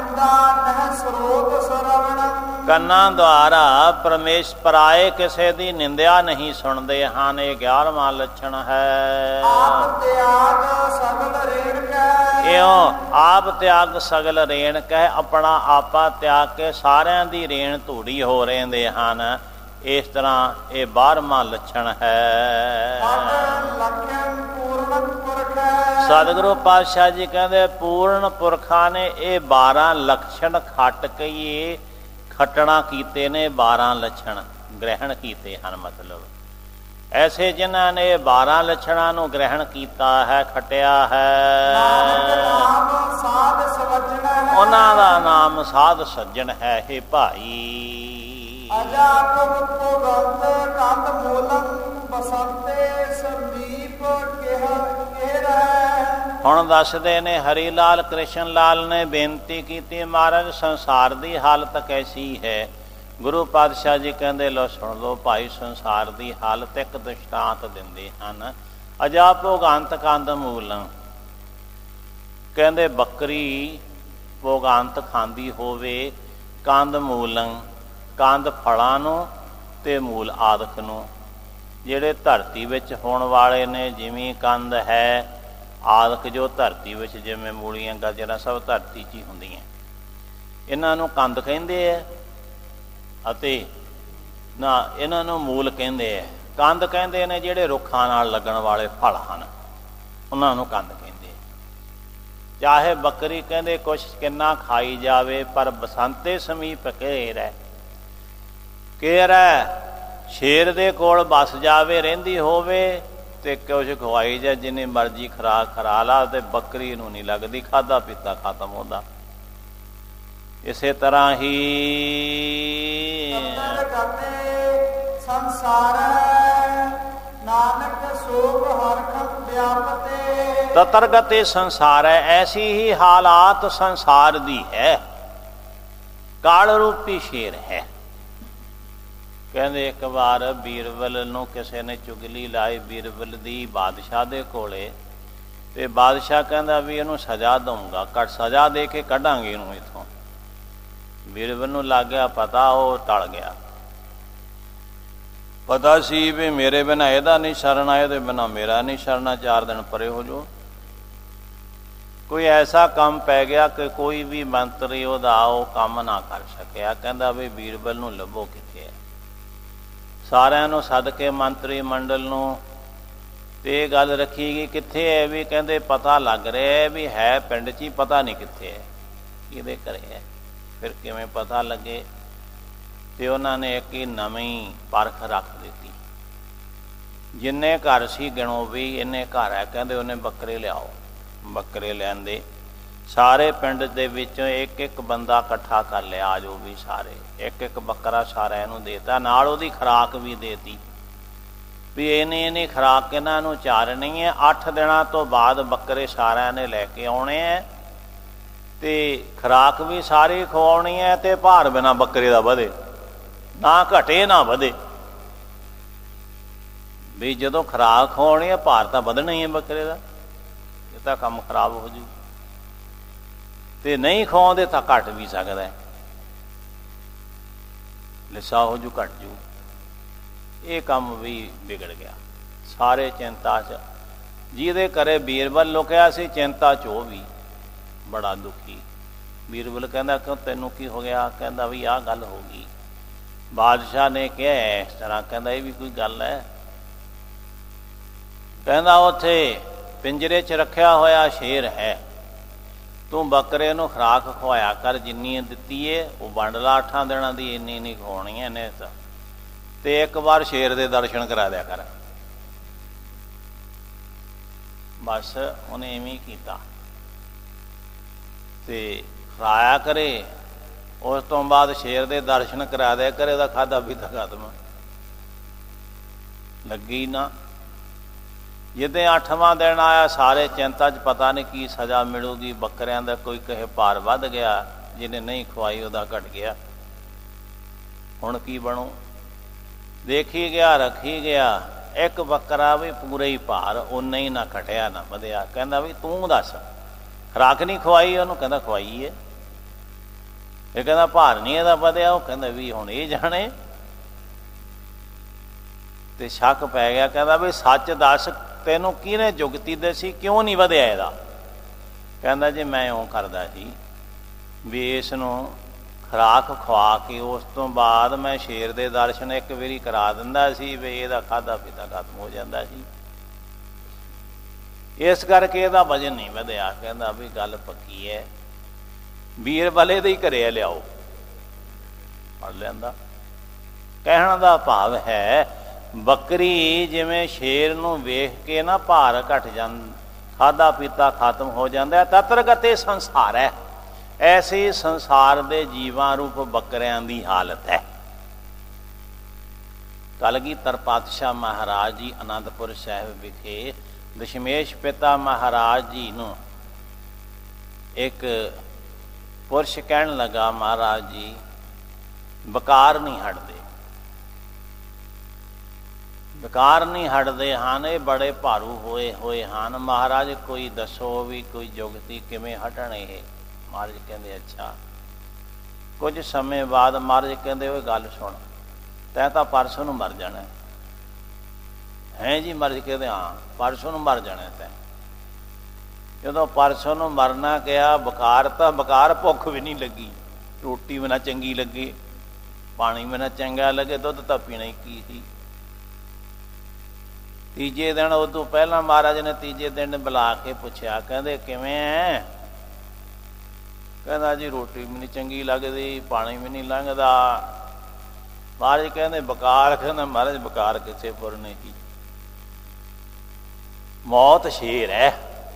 ਕੰਨਾਂ ਦੁਆਰਾ ਪਰਮੇਸ਼ ਪਰਾਏ ਕਿਸੇ ਦੀ ਨਿੰਦਿਆ ਨਹੀਂ ਸੁਣਦੇ ਹਨ। ਇਹ ਗਿਆਰਵਾਂ ਲੱਛਣ ਹੈ ਇਉਂ ਆਪ ਤਿਆਗ ਸਗਲ ਰੇਣ ਕਹਿ, ਆਪਣਾ ਆਪਾ ਤਿਆਗ ਕੇ ਸਾਰਿਆਂ ਦੀ ਰੇਣ ਧੂੜੀ ਹੋ ਰਹਿੰਦੇ ਹਨ। ਇਸ ਤਰ੍ਹਾਂ ਇਹ ਬਾਰ੍ਹਵਾਂ ਲੱਛਣ ਹੈ। ਸਤਿਗੁਰੂ ਪਾਤਸ਼ਾਹ ਜੀ ਕਹਿੰਦੇ ਪੂਰਨ ਪੁਰਖਾਂ ਨੇ ਇਹ ਬਾਰਾਂ ਲਕਸ਼ਣ ਖੱਟ ਕੇ ਖੱਟਣਾ ਕੀਤੇ ਨੇ, ਬਾਰਾਂ ਲੱਛਣ ਗ੍ਰਹਿਣ ਕੀਤੇ ਹਨ। ਮਤਲਬ ਐਸੇ ਜਿਨ੍ਹਾਂ ਨੇ ਬਾਰਾਂ ਲੱਛਣਾਂ ਨੂੰ ਗ੍ਰਹਿਣ ਕੀਤਾ ਹੈ, ਖੱਟਿਆ ਹੈ, ਉਹਨਾਂ ਦਾ ਨਾਮ ਸਾਧ ਸੱਜਣ ਹੈ। ਇਹ ਭਾਈ ਹੁਣ ਦੱਸਦੇ ਨੇ ਹਰੀ ਲਾਲ ਕ੍ਰਿਸ਼ਨ ਲਾਲ ਨੇ ਬੇਨਤੀ ਕੀਤੀ, ਮਹਾਰਾਜ ਸੰਸਾਰ ਦੀ ਹਾਲਤ ਕੈਸੀ ਹੈ? ਗੁਰੂ ਪਾਤਸ਼ਾਹ ਜੀ ਕਹਿੰਦੇ ਲੋ ਸੁਣ ਲਓ ਭਾਈ, ਸੰਸਾਰ ਦੀ ਹਾਲਤ ਇੱਕ ਦ੍ਰਿਸ਼ਟਾਂਤ ਦਿੰਦੇ ਹਨ। ਅਜਾ ਭੋਗਾਂਤ ਕੰਦ ਮੂਲੰ, ਕਹਿੰਦੇ ਬੱਕਰੀ ਭੋਗਾਂਤ ਖਾਂਦੀ ਹੋਵੇ, ਕੰਦ ਮੂਲੰ, ਕੰਦ ਫਲਾਂ ਨੂੰ ਤੇ ਮੂਲ ਆਦਿਕ ਨੂੰ, ਜਿਹੜੇ ਧਰਤੀ ਵਿੱਚ ਹੋਣ ਵਾਲੇ ਨੇ, ਜਿਵੇਂ ਕੰਦ ਹੈ ਆਦਿਕ ਜੋ ਧਰਤੀ ਵਿੱਚ, ਜਿਵੇਂ ਮੂਲੀਆਂ ਗਾਜਰਾਂ ਸਭ ਧਰਤੀ 'ਚ ਹੀ ਹੁੰਦੀਆਂ, ਇਹਨਾਂ ਨੂੰ ਕੰਦ ਕਹਿੰਦੇ ਹੈ। ਅਤੇ ਨਾ ਇਹਨਾਂ ਨੂੰ ਮੂਲ ਕਹਿੰਦੇ ਹੈ। ਕੰਦ ਕਹਿੰਦੇ ਨੇ ਜਿਹੜੇ ਰੁੱਖਾਂ ਨਾਲ ਲੱਗਣ ਵਾਲੇ ਫਲ ਹਨ, ਉਹਨਾਂ ਨੂੰ ਕੰਦ ਕਹਿੰਦੇ। ਚਾਹੇ ਬੱਕਰੀ ਕਹਿੰਦੇ ਕੁਛ ਕਿੰਨਾ ਖਾਈ ਜਾਵੇ, ਪਰ ਬਸੰਤੇ ਸਮੀਪ ਘੇਰ ਹੈ, ਘੇਰ ਹੈ, ਸ਼ੇਰ ਦੇ ਕੋਲ ਬਸ ਜਾਵੇ ਰਹਿੰਦੀ ਹੋਵੇ ਤੇ ਕੁਛ ਖਵਾਈ ਜਾ, ਜਿੰਨੀ ਮਰਜ਼ੀ ਖੁਰਾਕ ਖਰਾ ਲਾ, ਤੇ ਬੱਕਰੀ ਨੂੰ ਨਹੀਂ ਲੱਗਦੀ, ਖਾਧਾ ਪੀਤਾ ਖਤਮ ਹੁੰਦਾ। ਇਸੇ ਤਰ੍ਹਾਂ ਹੀ ਤਤਰਗਤੇ ਸੰਸਾਰ ਹੈ, ਐਸੀ ਹੀ ਹਾਲਾਤ ਸੰਸਾਰ ਦੀ ਹੈ। ਕਾਲ ਰੂਪੀ ਸ਼ੇਰ ਹੈ। ਕਹਿੰਦੇ ਇੱਕ ਵਾਰ ਬੀਰਬਲ ਨੂੰ ਕਿਸੇ ਨੇ ਚੁਗਲੀ ਲਾਈ, ਬੀਰਬਲ ਦੀ ਬਾਦਸ਼ਾਹ ਦੇ ਕੋਲੇ, ਤੇ ਬਾਦਸ਼ਾਹ ਕਹਿੰਦਾ ਵੀ ਇਹਨੂੰ ਸਜ਼ਾ ਦਊਂਗਾ, ਕੱਟ ਸਜ਼ਾ ਦੇ ਕੇ ਕੱਢਾਂਗੇ ਇਹਨੂੰ ਇੱਥੋਂ। ਬੀਰਬਲ ਨੂੰ ਲੱਗ ਗਿਆ ਪਤਾ, ਉਹ ਟਲ ਗਿਆ। ਪਤਾ ਸੀ ਵੀ ਮੇਰੇ ਬਿਨਾਂ ਇਹਦਾ ਨਹੀਂ ਸਰਨਾ, ਇਹਦੇ ਬਿਨਾਂ ਮੇਰਾ ਨਹੀਂ ਸਰਨਾ, ਚਾਰ ਦਿਨ ਪਰੇ ਹੋ ਜਾਓ। ਕੋਈ ਐਸਾ ਕੰਮ ਪੈ ਗਿਆ ਕਿ ਕੋਈ ਵੀ ਮੰਤਰੀ ਉਹਦਾ ਉਹ ਕੰਮ ਨਾ ਕਰ ਸਕਿਆ। ਕਹਿੰਦਾ ਵੀ ਬੀਰਬਲ ਨੂੰ ਲੱਭੋ ਕਿੱਥੇ ਹੈ। ਸਾਰਿਆਂ ਨੂੰ ਸੱਦ ਕੇ ਮੰਤਰੀ ਮੰਡਲ ਨੂੰ ਤੇ ਇਹ ਗੱਲ ਰੱਖੀ ਗਈ ਕਿੱਥੇ ਹੈ ਵੀ ਕਹਿੰਦੇ ਪਤਾ ਲੱਗ ਰਿਹਾ ਵੀ ਹੈ ਪਿੰਡ 'ਚ ਹੀ, ਪਤਾ ਨਹੀਂ ਕਿੱਥੇ ਹੈ, ਕਿਹਦੇ ਘਰੇ ਹੈ। ਫਿਰ ਕਿਵੇਂ ਪਤਾ ਲੱਗੇ? ਤੇ ਉਹਨਾਂ ਨੇ ਇੱਕ ਹੀ ਨਵੀਂ ਪਰਖ ਰੱਖ ਦਿੱਤੀ। ਜਿੰਨੇ ਘਰ ਸੀ ਗਿਣੋ ਵੀ ਇੰਨੇ ਘਰ ਹੈ, ਕਹਿੰਦੇ ਉਹਨੇ ਬੱਕਰੇ ਲਿਆਓ। ਬੱਕਰੇ ਲਿਆਂਦੇ, ਸਾਰੇ ਪਿੰਡ ਦੇ ਵਿੱਚੋਂ ਇੱਕ ਇੱਕ ਬੰਦਾ ਇਕੱਠਾ ਕਰ ਲਿਆ, ਆ ਜੋ ਵੀ ਸਾਰੇ, ਇੱਕ ਇੱਕ ਬੱਕਰਾ ਸਾਰਿਆਂ ਨੂੰ ਦੇਤਾ, ਨਾਲ ਉਹਦੀ ਖੁਰਾਕ ਵੀ ਦੇਤੀ ਵੀ ਇਹਨੇ ਇਹਨੇ ਖੁਰਾਕ ਇਹਨਾਂ ਨੂੰ ਚਾਰਨੀ ਹੈ। ਅੱਠ ਦਿਨਾਂ ਤੋਂ ਬਾਅਦ ਬੱਕਰੇ ਸਾਰਿਆਂ ਨੇ ਲੈ ਕੇ ਆਉਣੇ ਹੈ ਤੇ ਖੁਰਾਕ ਵੀ ਸਾਰੀ ਖਵਾਉਣੀ ਹੈ ਤੇ ਭਾਰ ਬਿਨਾਂ ਬੱਕਰੇ ਦਾ ਵਧੇ ਨਾ ਘਟੇ ਨਾ ਵਧੇ। ਵੀ ਜਦੋਂ ਖੁਰਾਕ ਖਵਾਉਣੀ ਹੈ ਭਾਰ ਤਾਂ ਵਧਣਾ ਹੀ ਹੈ ਬੱਕਰੇ ਦਾ, ਇਹ ਤਾਂ ਕੰਮ ਖਰਾਬ ਹੋ ਜੂ। ਤੇ ਨਹੀਂ ਖਵਾਉਂਦੇ ਤਾਂ ਘਟ ਵੀ ਸਕਦਾ, ਲਿਸਾ ਹੋ ਜੂ, ਘਟ ਜੂ। ਇਹ ਕੰਮ ਵੀ ਵਿਗੜ ਗਿਆ। ਸਾਰੇ ਚਿੰਤਾ 'ਚ, ਜਿਹਦੇ ਘਰੇ ਬੀਰਬਲ ਲੁਕਿਆ ਸੀ ਚਿੰਤਾ 'ਚ ਉਹ ਵੀ ਬੜਾ ਦੁਖੀ। ਬੀਰਬਲ ਕਹਿੰਦਾ ਕਿਉਂ ਤੈਨੂੰ ਕੀ ਹੋ ਗਿਆ? ਕਹਿੰਦਾ ਵੀ ਆਹ ਗੱਲ ਹੋ ਗਈ, ਬਾਦਸ਼ਾਹ ਨੇ ਕਿਹਾ ਇਸ ਤਰ੍ਹਾਂ। ਕਹਿੰਦਾ ਇਹ ਵੀ ਕੋਈ ਗੱਲ ਹੈ? ਕਹਿੰਦਾ ਉੱਥੇ ਪਿੰਜਰੇ 'ਚ ਰੱਖਿਆ ਹੋਇਆ ਸ਼ੇਰ ਹੈ, ਤੂੰ ਬੱਕਰੇ ਨੂੰ ਖੁਰਾਕ ਖਵਾਇਆ ਕਰ, ਜਿੰਨੀ ਦਿੱਤੀ ਏ ਉਹ ਵੰਡ ਲਾ, ਅੱਠਾਂ ਦਿਨਾਂ ਦੀ ਇੰਨੀ ਨਹੀਂ ਖਵਾਉਣੀ ਇਹਨੇ, ਤੇ ਇੱਕ ਵਾਰ ਸ਼ੇਰ ਦੇ ਦਰਸ਼ਨ ਕਰਾ ਦਿਆ ਕਰ। ਬਸ ਉਹਨੇ ਇਵੇਂ ਹੀ ਕੀਤਾ ਤੇ ਖਵਾਇਆ ਕਰੇ। ਉਸ ਤੋਂ ਬਾਅਦ ਸ਼ੇਰ ਦੇ ਦਰਸ਼ਨ ਕਰਾ ਦਿਆ ਕਰੇ, ਉਹਦਾ ਖਾਧਾ ਪੀਤਾ ਖਤਮ। ਲੱਗੀ ਨਾ। ਜਿੱਦਾਂ ਅੱਠਵਾਂ ਦਿਨ ਆਇਆ ਸਾਰੇ ਚਿੰਤਾ 'ਚ, ਪਤਾ ਨਹੀਂ ਕੀ ਸਜ਼ਾ ਮਿਲੂਗੀ। ਬੱਕਰਿਆਂ ਦਾ ਕੋਈ ਕਹੇ ਭਾਰ ਵੱਧ ਗਿਆ, ਜਿਹਨੇ ਨਹੀਂ ਖਵਾਈ ਉਹਦਾ ਘਟ ਗਿਆ, ਹੁਣ ਕੀ ਬਣੂ? ਦੇਖੀ ਗਿਆ, ਰੱਖੀ ਗਿਆ, ਇੱਕ ਬੱਕਰਾ ਵੀ ਪੂਰਾ ਹੀ ਭਾਰ, ਓਨਾ ਹੀ ਨਾ ਘਟਿਆ ਨਾ ਵਧਿਆ। ਕਹਿੰਦਾ ਵੀ ਤੂੰ ਦੱਸ ਖੁਰਾਕ ਨਹੀਂ ਖਵਾਈ ਉਹਨੂੰ? ਕਹਿੰਦਾ ਖਵਾਈ ਹੈ। ਇਹ ਕਹਿੰਦਾ ਭਾਰ ਨਹੀਂ ਇਹਦਾ ਵਧਿਆ? ਉਹ ਕਹਿੰਦਾ ਵੀ ਹੁਣ ਇਹ ਜਾਣੇ। ਤੇ ਸ਼ੱਕ ਪੈ ਗਿਆ। ਕਹਿੰਦਾ ਵੀ ਸੱਚ ਦੱਸ ਤੈਨੂੰ ਕਿਹਨੇ ਜੁਗਤੀ ਦੱਸੀ, ਕਿਉਂ ਨਹੀਂ ਵਧਿਆ ਇਹਦਾ? ਕਹਿੰਦਾ ਜੀ ਮੈਂ ਇਉਂ ਕਰਦਾ ਸੀ ਵੀ ਇਸ ਨੂੰ ਖੁਰਾਕ ਖਵਾ ਕੇ ਉਸ ਤੋਂ ਬਾਅਦ ਮੈਂ ਸ਼ੇਰ ਦੇ ਦਰਸ਼ਨ ਇੱਕ ਵਾਰੀ ਕਰਾ ਦਿੰਦਾ ਸੀ ਵੀ ਇਹਦਾ ਖਾਧਾ ਪੀਤਾ ਖਤਮ ਹੋ ਜਾਂਦਾ ਸੀ, ਇਸ ਕਰਕੇ ਇਹਦਾ ਵਜਨ ਨਹੀਂ ਵਧਿਆ। ਕਹਿੰਦਾ ਵੀ ਗੱਲ ਪੱਕੀ ਹੈ, ਬੀਰਬਲ ਦੇ ਹੀ ਘਰੇ ਲਿਆਓ। ਫੜ ਲਿਆਂਦਾ। ਕਹਿਣ ਦਾ ਭਾਵ ਹੈ ਬੱਕਰੀ ਜਿਵੇਂ ਸ਼ੇਰ ਨੂੰ ਵੇਖ ਕੇ ਨਾ ਭਾਰ ਘਟ ਜਾਂਦਾ, ਖਾਧਾ ਪੀਤਾ ਖਤਮ ਹੋ ਜਾਂਦਾ, ਤਤਰਗਤੇ ਸੰਸਾਰ ਹੈ। ਐਸੇ ਸੰਸਾਰ ਦੇ ਜੀਵਾਂ ਰੂਪ ਬੱਕਰਿਆਂ ਦੀ ਹਾਲਤ ਹੈ। ਕਲਗੀਧਰ ਪਾਤਸ਼ਾਹ ਮਹਾਰਾਜ ਜੀ ਅਨੰਦਪੁਰ ਸਾਹਿਬ ਵਿਖੇ ਦਸ਼ਮੇਸ਼ ਪਿਤਾ ਮਹਾਰਾਜ ਜੀ ਨੂੰ ਇੱਕ ਪੁਰਸ਼ ਕਹਿਣ ਲੱਗਾ, ਮਹਾਰਾਜ ਜੀ ਬਕਾਰ ਨਹੀਂ ਹਟਦੇ, ਬਕਾਰ ਨਹੀਂ ਹਟਦੇ ਹਨ, ਇਹ ਬੜੇ ਭਾਰੂ ਹੋਏ ਹੋਏ ਹਨ। ਮਹਾਰਾਜ ਕੋਈ ਦੱਸੋ ਵੀ ਕੋਈ ਜੁਗਤੀ ਕਿਵੇਂ ਹਟਣ ਇਹ? ਮਹਾਰਾਜ ਕਹਿੰਦੇ ਅੱਛਾ। ਕੁਝ ਸਮੇਂ ਬਾਅਦ ਮਹਾਰਾਜ ਕਹਿੰਦੇ ਉਹ ਗੱਲ ਸੁਣ, ਤੈਂ ਤਾਂ ਪਰਸੋਂ ਨੂੰ ਮਰ ਜਾਣਾ ਹੈ ਜੀ? ਮਹਾਰਾਜ ਕਹਿੰਦੇ ਹਾਂ ਪਰਸੋਂ ਨੂੰ ਮਰ ਜਾਣਾ ਤੈਂ। ਜਦੋਂ ਪਰਸੋਂ ਨੂੰ ਮਰਨਾ ਕਿਹਾ, ਬੁਖਾਰ ਤਾਂ ਬੁਖਾਰ, ਭੁੱਖ ਵੀ ਨਹੀਂ ਲੱਗੀ, ਰੋਟੀ ਵੀ ਨਾ ਚੰਗੀ ਲੱਗੇ, ਪਾਣੀ ਵੀ ਨਾ ਚੰਗਾ ਲੱਗੇ, ਦੁੱਧ ਤਾਂ ਪੀਣਾ ਹੀ ਕੀ ਸੀ। ਤੀਜੇ ਦਿਨ ਉਦੋਂ ਪਹਿਲਾਂ ਮਹਾਰਾਜ ਨੇ ਤੀਜੇ ਦਿਨ ਬੁਲਾ ਕੇ ਪੁੱਛਿਆ, ਕਹਿੰਦੇ ਕਿਵੇਂ ਹੈ? ਕਹਿੰਦਾ ਜੀ ਰੋਟੀ ਵੀ ਨਹੀਂ ਚੰਗੀ ਲੱਗਦੀ, ਪਾਣੀ ਵੀ ਨਹੀਂ ਲੰਘਦਾ। ਮਹਾਰਾਜ ਕਹਿੰਦੇ ਬਕਾਰ? ਕਹਿੰਦਾ ਮਹਾਰਾਜ ਬਕਾਰ ਕਿਸੇ ਪੁਰ ਨਹੀਂ ਸੀ, ਮੌਤ ਸ਼ੇਰ ਹੈ,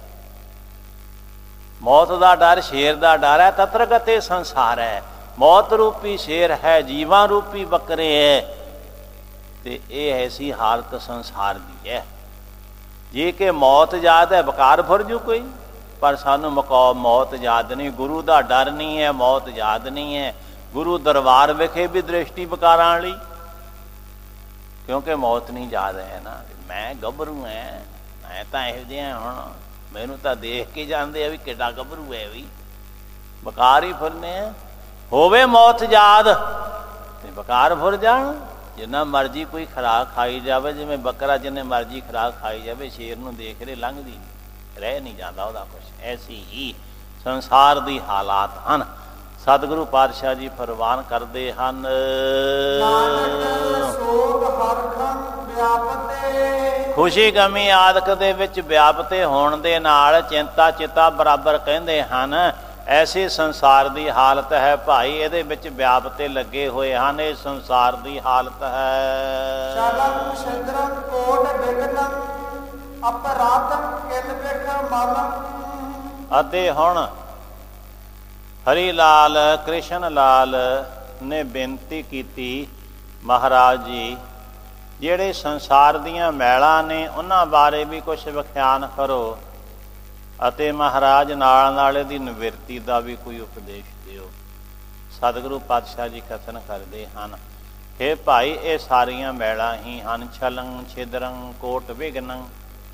ਮੌਤ ਦਾ ਡਰ ਸ਼ੇਰ ਦਾ ਡਰ ਹੈ। ਤਤਰਗਤੇ ਸੰਸਾਰ ਹੈ, ਮੌਤ ਰੂਪੀ ਸ਼ੇਰ ਹੈ, ਜੀਵਾਂ ਰੂਪੀ ਬੱਕਰੇ ਹੈ, ਤੇ ਇਹ ਐਸੀ ਹਾਲਤ ਸੰਸਾਰ ਦੀ ਹੈ। ਜੇ ਕਿ ਮੌਤ ਯਾਦ ਹੈ ਬਕਾਰ ਫੁਰ ਜੂ ਕੋਈ, ਪਰ ਸਾਨੂੰ ਮਕੌ ਮੌਤ ਯਾਦ ਨਹੀਂ, ਗੁਰੂ ਦਾ ਡਰ ਨਹੀਂ ਹੈ, ਮੌਤ ਯਾਦ ਨਹੀਂ ਹੈ। ਗੁਰੂ ਦਰਬਾਰ ਵਿਖੇ ਵੀ ਦ੍ਰਿਸ਼ਟੀ ਬਕਾਰਾਂ ਵਾਲੀ, ਕਿਉਂਕਿ ਮੌਤ ਨਹੀਂ ਯਾਦ ਹੈ ਨਾ। ਮੈਂ ਗੱਭਰੂ ਐ, ਮੈਂ ਤਾਂ ਇਹੋ ਜਿਹਾ, ਹੁਣ ਮੈਨੂੰ ਤਾਂ ਦੇਖ ਕੇ ਜਾਂਦੇ ਆ ਵੀ ਕਿੱਡਾ ਗੱਭਰੂ ਹੈ, ਵੀ ਬਕਾਰ ਹੀ ਫੁਰਨੇ ਆ। ਹੋਵੇ ਮੌਤ ਯਾਦ ਤੇ ਬਕਾਰ ਫੁਰ ਜਾਣ। ਜਿੰਨਾ ਮਰਜ਼ੀ ਕੋਈ ਖੁਰਾਕ ਖਾਈ ਜਾਵੇ, ਜਿਵੇਂ ਬੱਕਰਾ ਜਿੰਨੇ ਮਰਜ਼ੀ ਖੁਰਾਕ ਖਾਈ ਜਾਵੇ, ਸ਼ੇਰ ਨੂੰ ਦੇਖ ਰਹੇ ਲੰਘਦੀ ਨਹੀਂ, ਰਹਿ ਨਹੀਂ ਜਾਂਦਾ ਉਹਦਾ ਕੁਛ। ਐਸੀ ਹੀ ਸੰਸਾਰ ਦੀ ਹਾਲਾਤ ਹਨ। ਸਤਿਗੁਰੂ ਪਾਤਸ਼ਾਹ ਜੀ ਫਰਮਾਨ ਕਰਦੇ ਹਨ, ਖੁਸ਼ੀ ਗਮੀ ਆਦਿਕ ਦੇ ਵਿੱਚ ਵਿਆਪਤੇ ਹੋਣ ਦੇ ਨਾਲ ਚਿੰਤਾ ਚਿਤਾ ਬਰਾਬਰ ਕਹਿੰਦੇ ਹਨ। ਐਸੀ ਸੰਸਾਰ ਦੀ ਹਾਲਤ ਹੈ ਭਾਈ, ਇਹਦੇ ਵਿੱਚ ਵਿਆਪਤੇ ਲੱਗੇ ਹੋਏ ਹਨ। ਇਹ ਸੰਸਾਰ ਦੀ ਹਾਲਤ ਹੈ। ਸ਼ਲੰ ਛਿਦਰੰ ਕੋਟ ਵਿਗਨੰ ਅਪਰਾਧੰ ਕਿਲ ਵਿਖ ਮਲੰ। ਅਤੇ ਹੁਣ ਹਰੀ ਲਾਲ ਕ੍ਰਿਸ਼ਨ ਲਾਲ ਨੇ ਬੇਨਤੀ ਕੀਤੀ, ਮਹਾਰਾਜ ਜੀ ਜਿਹੜੇ ਸੰਸਾਰ ਦੀਆਂ ਮੈਲਾਂ ਨੇ ਉਹਨਾਂ ਬਾਰੇ ਵੀ ਕੁਛ ਵਿਖਿਆਨ ਕਰੋ, ਅਤੇ ਮਹਾਰਾਜ ਨਾਲ ਨਾਲ ਇਹਦੀ ਨਿਵਰਤੀ ਦਾ ਵੀ ਕੋਈ ਉਪਦੇਸ਼ ਦਿਓ। ਸਤਿਗੁਰੂ ਪਾਤਸ਼ਾਹ ਜੀ ਕਥਨ ਕਰਦੇ ਹਨ, ਹੇ ਭਾਈ ਇਹ ਸਾਰੀਆਂ ਮੈਲਾਂ ਹੀ ਹਨ। ਛਲੰ ਛਿਦਰੰ ਕੋਟ ਵਿਗਨੰ।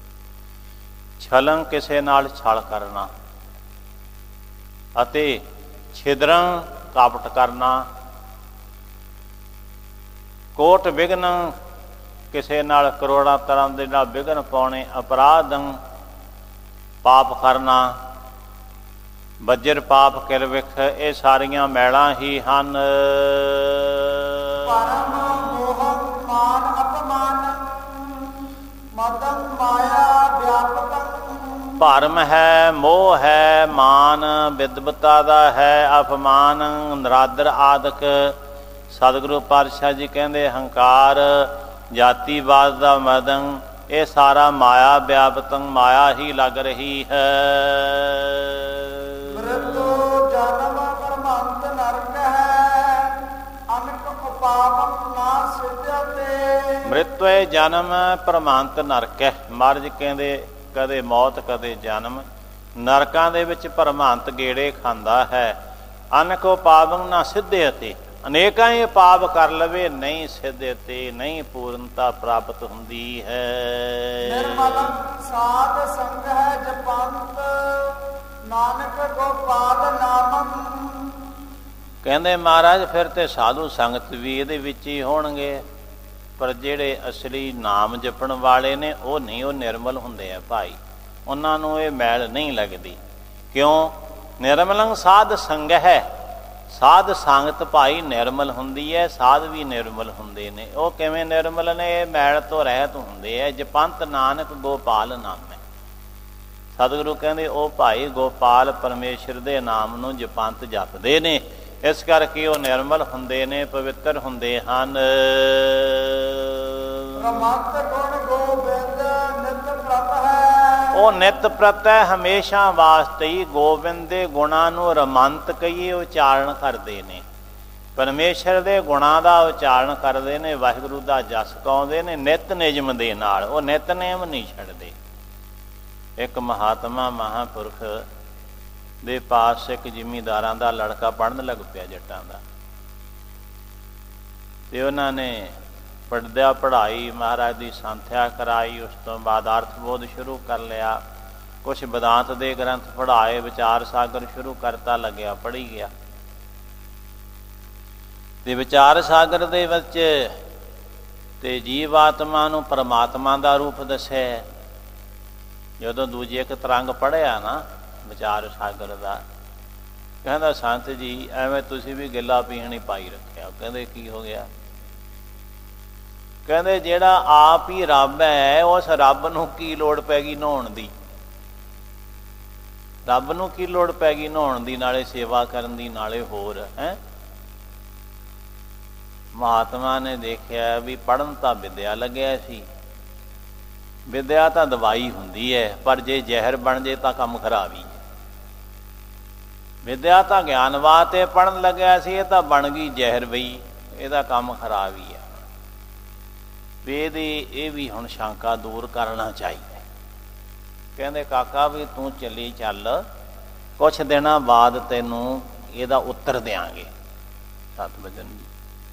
ਛਲੰ ਕਿਸੇ ਨਾਲ ਛਲ ਕਰਨਾ, ਅਤੇ ਛਿਦਰੰ ਕਾਪਟ ਕਰਨਾ, ਕੋਟ ਵਿਗਨ ਕਿਸੇ ਨਾਲ ਕਰੋੜਾਂ ਤਰ੍ਹਾਂ ਦੇ ਨਾਲ ਵਿਘਨ ਪਾਉਣੇ, ਅਪਰਾਧੰ ਪਾਪ ਕਰਨਾ, ਬੱਜਰ ਪਾਪ ਕਿਲ ਵਿਖ। ਇਹ ਸਾਰੀਆਂ ਮੈਲਾਂ ਹੀ ਹਨ। ਪਰਮ ਮੋਹ ਮਾਨ ਅਪਮਾਨ ਮਦਨ ਮਾਇਆ ਵਿਆਪਕੰ। ਭਰਮ ਹੈ, ਮੋਹ ਹੈ, ਮਾਨ ਵਿਦਵਤਾ ਦਾ ਹੈ, ਅਪਮਾਨ ਨਰਾਦਰ ਆਦਿਕ। ਸਤਿਗੁਰੂ ਪਾਤਸ਼ਾਹ ਜੀ ਕਹਿੰਦੇ ਹੰਕਾਰ ਜਾਤੀਵਾਦ ਦਾ ਮਦਨ, ਇਹ ਸਾਰਾ ਮਾਇਆ ਵਿਆਪਤੰ, ਮਾਇਆ ਹੀ ਲੱਗ ਰਹੀ ਹੈ। ਮ੍ਰਿਤੂ ਜਨਮ ਪਰਮੰਤ ਨਰਕ ਹੈ, ਅਨਕ ਉਪਾਵੰ ਨਾ ਸਿਧਯਤੇ। ਮ੍ਰਿਤਵੇ ਜਨਮ ਪਰਮੰਤ ਨਰਕ ਹੈ। ਮਰਜ ਕਹਿੰਦੇ ਕਦੇ ਮੌਤ ਕਦੇ ਜਨਮ, ਨਰਕਾਂ ਦੇ ਵਿੱਚ ਪਰਮੰਤ ਗੇੜੇ ਖਾਂਦਾ ਹੈ। ਅਨਕ ਉਪਾਵੰ ਨਾ ਸਿਧਯਤੇ, ਅਨੇਕਾਂ ਹੀ ਪਾਪ ਕਰ ਲਵੇ ਨਹੀਂ ਸਿੱਧੇ ਤੇ ਨਹੀਂ ਪੂਰਨਤਾ ਪ੍ਰਾਪਤ ਹੁੰਦੀ ਹੈ। ਨਿਰਮਲੰ ਸਾਧ ਸੰਗ ਹੈ ਜਪੰਤ, ਨਾਨਕ ਗੋਪਾਲ ਨਾਮੰ। ਕਹਿੰਦੇ ਮਹਾਰਾਜ ਫਿਰ ਤੇ ਸਾਧੂ ਸੰਗਤ ਵੀ ਇਹਦੇ ਵਿੱਚ ਹੀ ਹੋਣਗੇ, ਪਰ ਜਿਹੜੇ ਅਸਲੀ ਨਾਮ ਜਪਣ ਵਾਲੇ ਨੇ ਉਹ ਨਹੀਂ, ਉਹ ਨਿਰਮਲ ਹੁੰਦੇ ਆ ਭਾਈ, ਉਹਨਾਂ ਨੂੰ ਇਹ ਮੈਲ ਨਹੀਂ ਲੱਗਦੀ। ਕਿਉਂ? ਨਿਰਮਲੰ ਸਾਧ ਸੰਗ ਹੈ। ਸਾਧ ਸੰਗਤ ਭਾਈ ਨਿਰਮਲ ਹੁੰਦੀ ਹੈ, ਸਾਧ ਵੀ ਨਿਰਮਲ ਹੁੰਦੇ ਨੇ। ਉਹ ਕਿਵੇਂ ਨਿਰਮਲ ਨੇ? ਇਹ ਮੈਲ ਤੋਂ ਰਹਿਤ ਹੁੰਦੇ ਹੈ। ਜਪੰਤ ਨਾਨਕ ਗੋਪਾਲ ਨਾਮ ਹੈ। ਸਤਿਗੁਰੂ ਕਹਿੰਦੇ ਉਹ ਭਾਈ ਗੋਪਾਲ ਪਰਮੇਸ਼ਰ ਦੇ ਨਾਮ ਨੂੰ ਜਪੰਤ ਜਪਦੇ ਨੇ, ਇਸ ਕਰਕੇ ਉਹ ਨਿਰਮਲ ਹੁੰਦੇ ਨੇ, ਪਵਿੱਤਰ ਹੁੰਦੇ ਹਨ। ਰਮਤ ਗੁਣ ਗੋਬਿੰਦ ਨਿਤ ਪ੍ਰਤ ਹੈ। ਉਹ ਨਿਤ ਪ੍ਰਤ ਹੈ, ਹਮੇਸ਼ਾ ਵਾਸਤੇ ਹੀ ਗੋਬਿੰਦ ਦੇ ਗੁਣਾਂ ਨੂੰ ਰਮੰਤ ਕਹੀਏ ਉਚਾਰਨ ਕਰਦੇ ਨੇ। ਪਰਮੇਸ਼ਰ ਦੇ ਗੁਣਾਂ ਦਾ ਉਚਾਰਨ ਕਰਦੇ ਨੇ, ਵਾਹਿਗੁਰੂ ਦਾ ਜਸ ਗਾਉਂਦੇ ਨੇ ਨਿਤ ਨਿਯਮ ਦੇ ਨਾਲ। ਉਹ ਨਿਤਨੇਮ ਨਹੀਂ ਛੱਡਦੇ। ਇੱਕ ਮਹਾਤਮਾ ਮਹਾਂਪੁਰਖ ਦੇ ਪਾਸ ਇੱਕ ਜ਼ਿਮੀਂਦਾਰਾਂ ਦਾ ਲੜਕਾ ਪੜ੍ਹਨ ਲੱਗ ਪਿਆ, ਜੱਟਾਂ ਦਾ, ਤੇ ਉਹਨਾਂ ਨੇ ਪੜ੍ਹਦਿਆਂ ਪੜ੍ਹਾਈ, ਮਹਾਰਾਜ ਦੀ ਸੰਥਿਆ ਕਰਾਈ। ਉਸ ਤੋਂ ਬਾਅਦ ਅਰਥ ਬੋਧ ਸ਼ੁਰੂ ਕਰ ਲਿਆ, ਕੁਛ ਵਿਦਾਂਤ ਦੇ ਗ੍ਰੰਥ ਪੜ੍ਹਾਏ, ਵਿਚਾਰ ਸਾਗਰ ਸ਼ੁਰੂ ਕਰਤਾ, ਲੱਗਿਆ ਪੜ੍ਹੀ ਗਿਆ। ਤੇ ਵਿਚਾਰ ਸਾਗਰ ਦੇ ਵਿੱਚ ਤੇ ਜੀਵ ਆਤਮਾ ਨੂੰ ਪਰਮਾਤਮਾ ਦਾ ਰੂਪ ਦੱਸਿਆ। ਜਦੋਂ ਦੂਜੀ ਇੱਕ ਤਰੰਗ ਪੜ੍ਹਿਆ ਨਾ ਵਿਚਾਰ ਸਾਗਰ ਦਾ, ਕਹਿੰਦਾ ਸੰਤ ਜੀ ਐਵੇਂ ਤੁਸੀਂ ਵੀ ਗਿੱਲਾ ਪੀਣੀ ਪਾਈ ਰੱਖਿਆ। ਕਹਿੰਦੇ ਕੀ ਹੋ ਗਿਆ? ਕਹਿੰਦੇ ਜਿਹੜਾ ਆਪ ਹੀ ਰੱਬ ਹੈ, ਉਸ ਰੱਬ ਨੂੰ ਕੀ ਲੋੜ ਪੈ ਗਈ ਨਹਾਉਣ ਦੀ? ਰੱਬ ਨੂੰ ਕੀ ਲੋੜ ਪੈ ਗਈ ਨਹਾਉਣ ਦੀ, ਨਾਲੇ ਸੇਵਾ ਕਰਨ ਦੀ, ਨਾਲੇ ਹੋਰ ਹੈ। ਮਹਾਤਮਾ ਨੇ ਦੇਖਿਆ ਵੀ ਪੜ੍ਹਨ ਤਾਂ ਵਿਦਿਆ ਲੱਗਿਆ ਸੀ, ਵਿਦਿਆ ਤਾਂ ਦਵਾਈ ਹੁੰਦੀ ਹੈ, ਪਰ ਜੇ ਜ਼ਹਿਰ ਬਣ ਜੇ ਤਾਂ ਕੰਮ ਖਰਾਬ ਹੀ ਹੈ। ਵਿਦਿਆ ਤਾਂ ਗਿਆਨ ਵਾਸਤੇ ਪੜ੍ਹਨ ਲੱਗਿਆ ਸੀ, ਇਹ ਤਾਂ ਬਣ ਗਈ ਜ਼ਹਿਰ ਬਈ, ਇਹਦਾ ਕੰਮ ਖਰਾਬ ਹੀ ਹੈ। ਵੀ ਇਹਦੀ ਇਹ ਵੀ ਹੁਣ ਸ਼ੰਕਾ ਦੂਰ ਕਰਨਾ ਚਾਹੀਦਾ। ਕਹਿੰਦੇ ਕਾਕਾ ਵੀ ਤੂੰ ਚੱਲੀ ਚੱਲ, ਕੁਛ ਦਿਨਾਂ ਬਾਅਦ ਤੈਨੂੰ ਇਹਦਾ ਉੱਤਰ ਦਿਆਂਗੇ। ਸੱਤ ਵਜਨ ਜੀ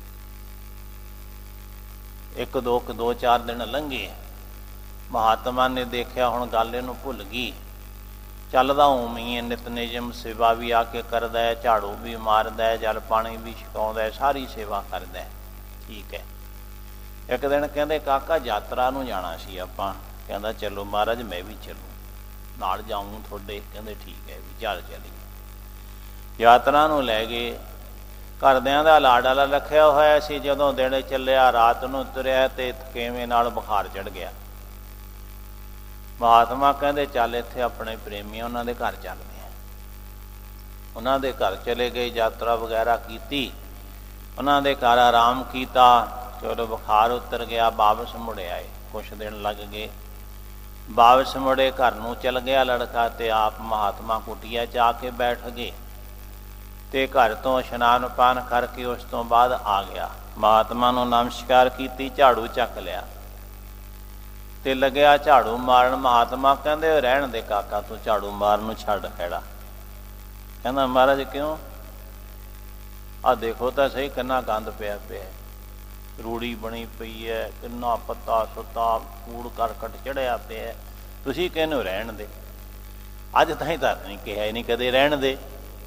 ਇੱਕ ਦੋ ਕੁ ਦੋ ਚਾਰ ਦਿਨ ਲੰਘੇ। ਮਹਾਤਮਾ ਨੇ ਦੇਖਿਆ ਹੁਣ ਗੱਲ ਇਹਨੂੰ ਭੁੱਲ ਗਈ, ਚੱਲਦਾ ਉਵੇਂ ਹੀ ਨਿਤ ਨਿਯਮ ਸੇਵਾ ਵੀ ਆ ਕੇ ਕਰਦਾ ਹੈ, ਝਾੜੂ ਵੀ ਮਾਰਦਾ ਹੈ, ਜਲ ਪਾਣੀ ਵੀ ਛਕਾਉਂਦਾ ਹੈ, ਸਾਰੀ ਸੇਵਾ ਕਰਦਾ ਹੈ। ਠੀਕ ਹੈ। ਇੱਕ ਦਿਨ ਕਹਿੰਦੇ ਕਾਕਾ ਯਾਤਰਾ ਨੂੰ ਜਾਣਾ ਸੀ ਆਪਾਂ। ਕਹਿੰਦਾ ਚਲੋ ਮਹਾਰਾਜ ਮੈਂ ਵੀ ਚਲੂ, ਨਾਲ ਜਾਊਂ ਤੁਹਾਡੇ। ਕਹਿੰਦੇ ਠੀਕ ਹੈ ਵੀ ਚੱਲ ਚਲੀ। ਯਾਤਰਾ ਨੂੰ ਲੈ ਗਏ। ਘਰਦਿਆਂ ਦਾ ਲਾਡ ਵਾਲਾ ਰੱਖਿਆ ਹੋਇਆ ਸੀ। ਜਦੋਂ ਦਿਨ ਚੱਲਿਆ ਰਾਤ ਨੂੰ ਤੁਰਿਆ ਤੇ ਥਕੇਵੇਂ ਨਾਲ ਬੁਖਾਰ ਚੜ੍ਹ ਗਿਆ। ਮਹਾਤਮਾ ਕਹਿੰਦੇ ਚੱਲ ਇੱਥੇ ਆਪਣੇ ਪ੍ਰੇਮੀ ਉਹਨਾਂ ਦੇ ਘਰ ਚੱਲਦੇ ਆ। ਉਹਨਾਂ ਦੇ ਘਰ ਚਲੇ ਗਏ, ਯਾਤਰਾ ਵਗੈਰਾ ਕੀਤੀ, ਉਹਨਾਂ ਦੇ ਘਰ ਆਰਾਮ ਕੀਤਾ। ਚਲੋ ਬੁਖਾਰ ਉਤਰ ਗਿਆ, ਵਾਪਸ ਮੁੜੇ ਆਏ। ਕੁਛ ਦਿਨ ਲੱਗ ਗਏ, ਵਾਪਸ ਮੁੜੇ, ਘਰ ਨੂੰ ਚਲ ਗਿਆ ਲੜਕਾ, ਤੇ ਆਪ ਮਹਾਤਮਾ ਕੁਟੀਆ 'ਚ ਆ ਕੇ ਬੈਠ ਗਏ। ਤੇ ਘਰ ਤੋਂ ਇਸ਼ਨਾਨ ਪਾਨ ਕਰਕੇ ਉਸ ਤੋਂ ਬਾਅਦ ਆ ਗਿਆ, ਮਹਾਤਮਾ ਨੂੰ ਨਮਸਕਾਰ ਕੀਤੀ, ਝਾੜੂ ਚੱਕ ਲਿਆ ਤੇ ਲੱਗਿਆ ਝਾੜੂ ਮਾਰਨ। ਮਹਾਤਮਾ ਕਹਿੰਦੇ ਰਹਿਣ ਦੇ ਕਾਕਾ, ਤੂੰ ਝਾੜੂ ਮਾਰਨ ਨੂੰ ਛੱਡ ਖੜਾ। ਕਹਿੰਦਾ ਮਹਾਰਾਜ ਕਿਉਂ? ਆਹ ਦੇਖੋ ਤਾਂ ਸਹੀ ਕਿੰਨਾ ਗੰਦ ਪਿਆ ਪਿਆ, ਰੂੜੀ ਬਣੀ ਪਈ ਹੈ, ਕਿੰਨਾ ਪੱਤਾ ਸੁੱਤਾ ਕੂੜ ਕਰਕਟ ਚੜਿਆ ਪਿਆ, ਤੁਸੀਂ ਕਹਿੰਦੇ ਰਹਿਣ ਦੇ। ਅੱਜ ਤਾਈਂ ਤਾਂ ਨਹੀਂ ਕਿਹਾ, ਨਹੀਂ ਕਦੇ ਰਹਿਣ ਦੇ।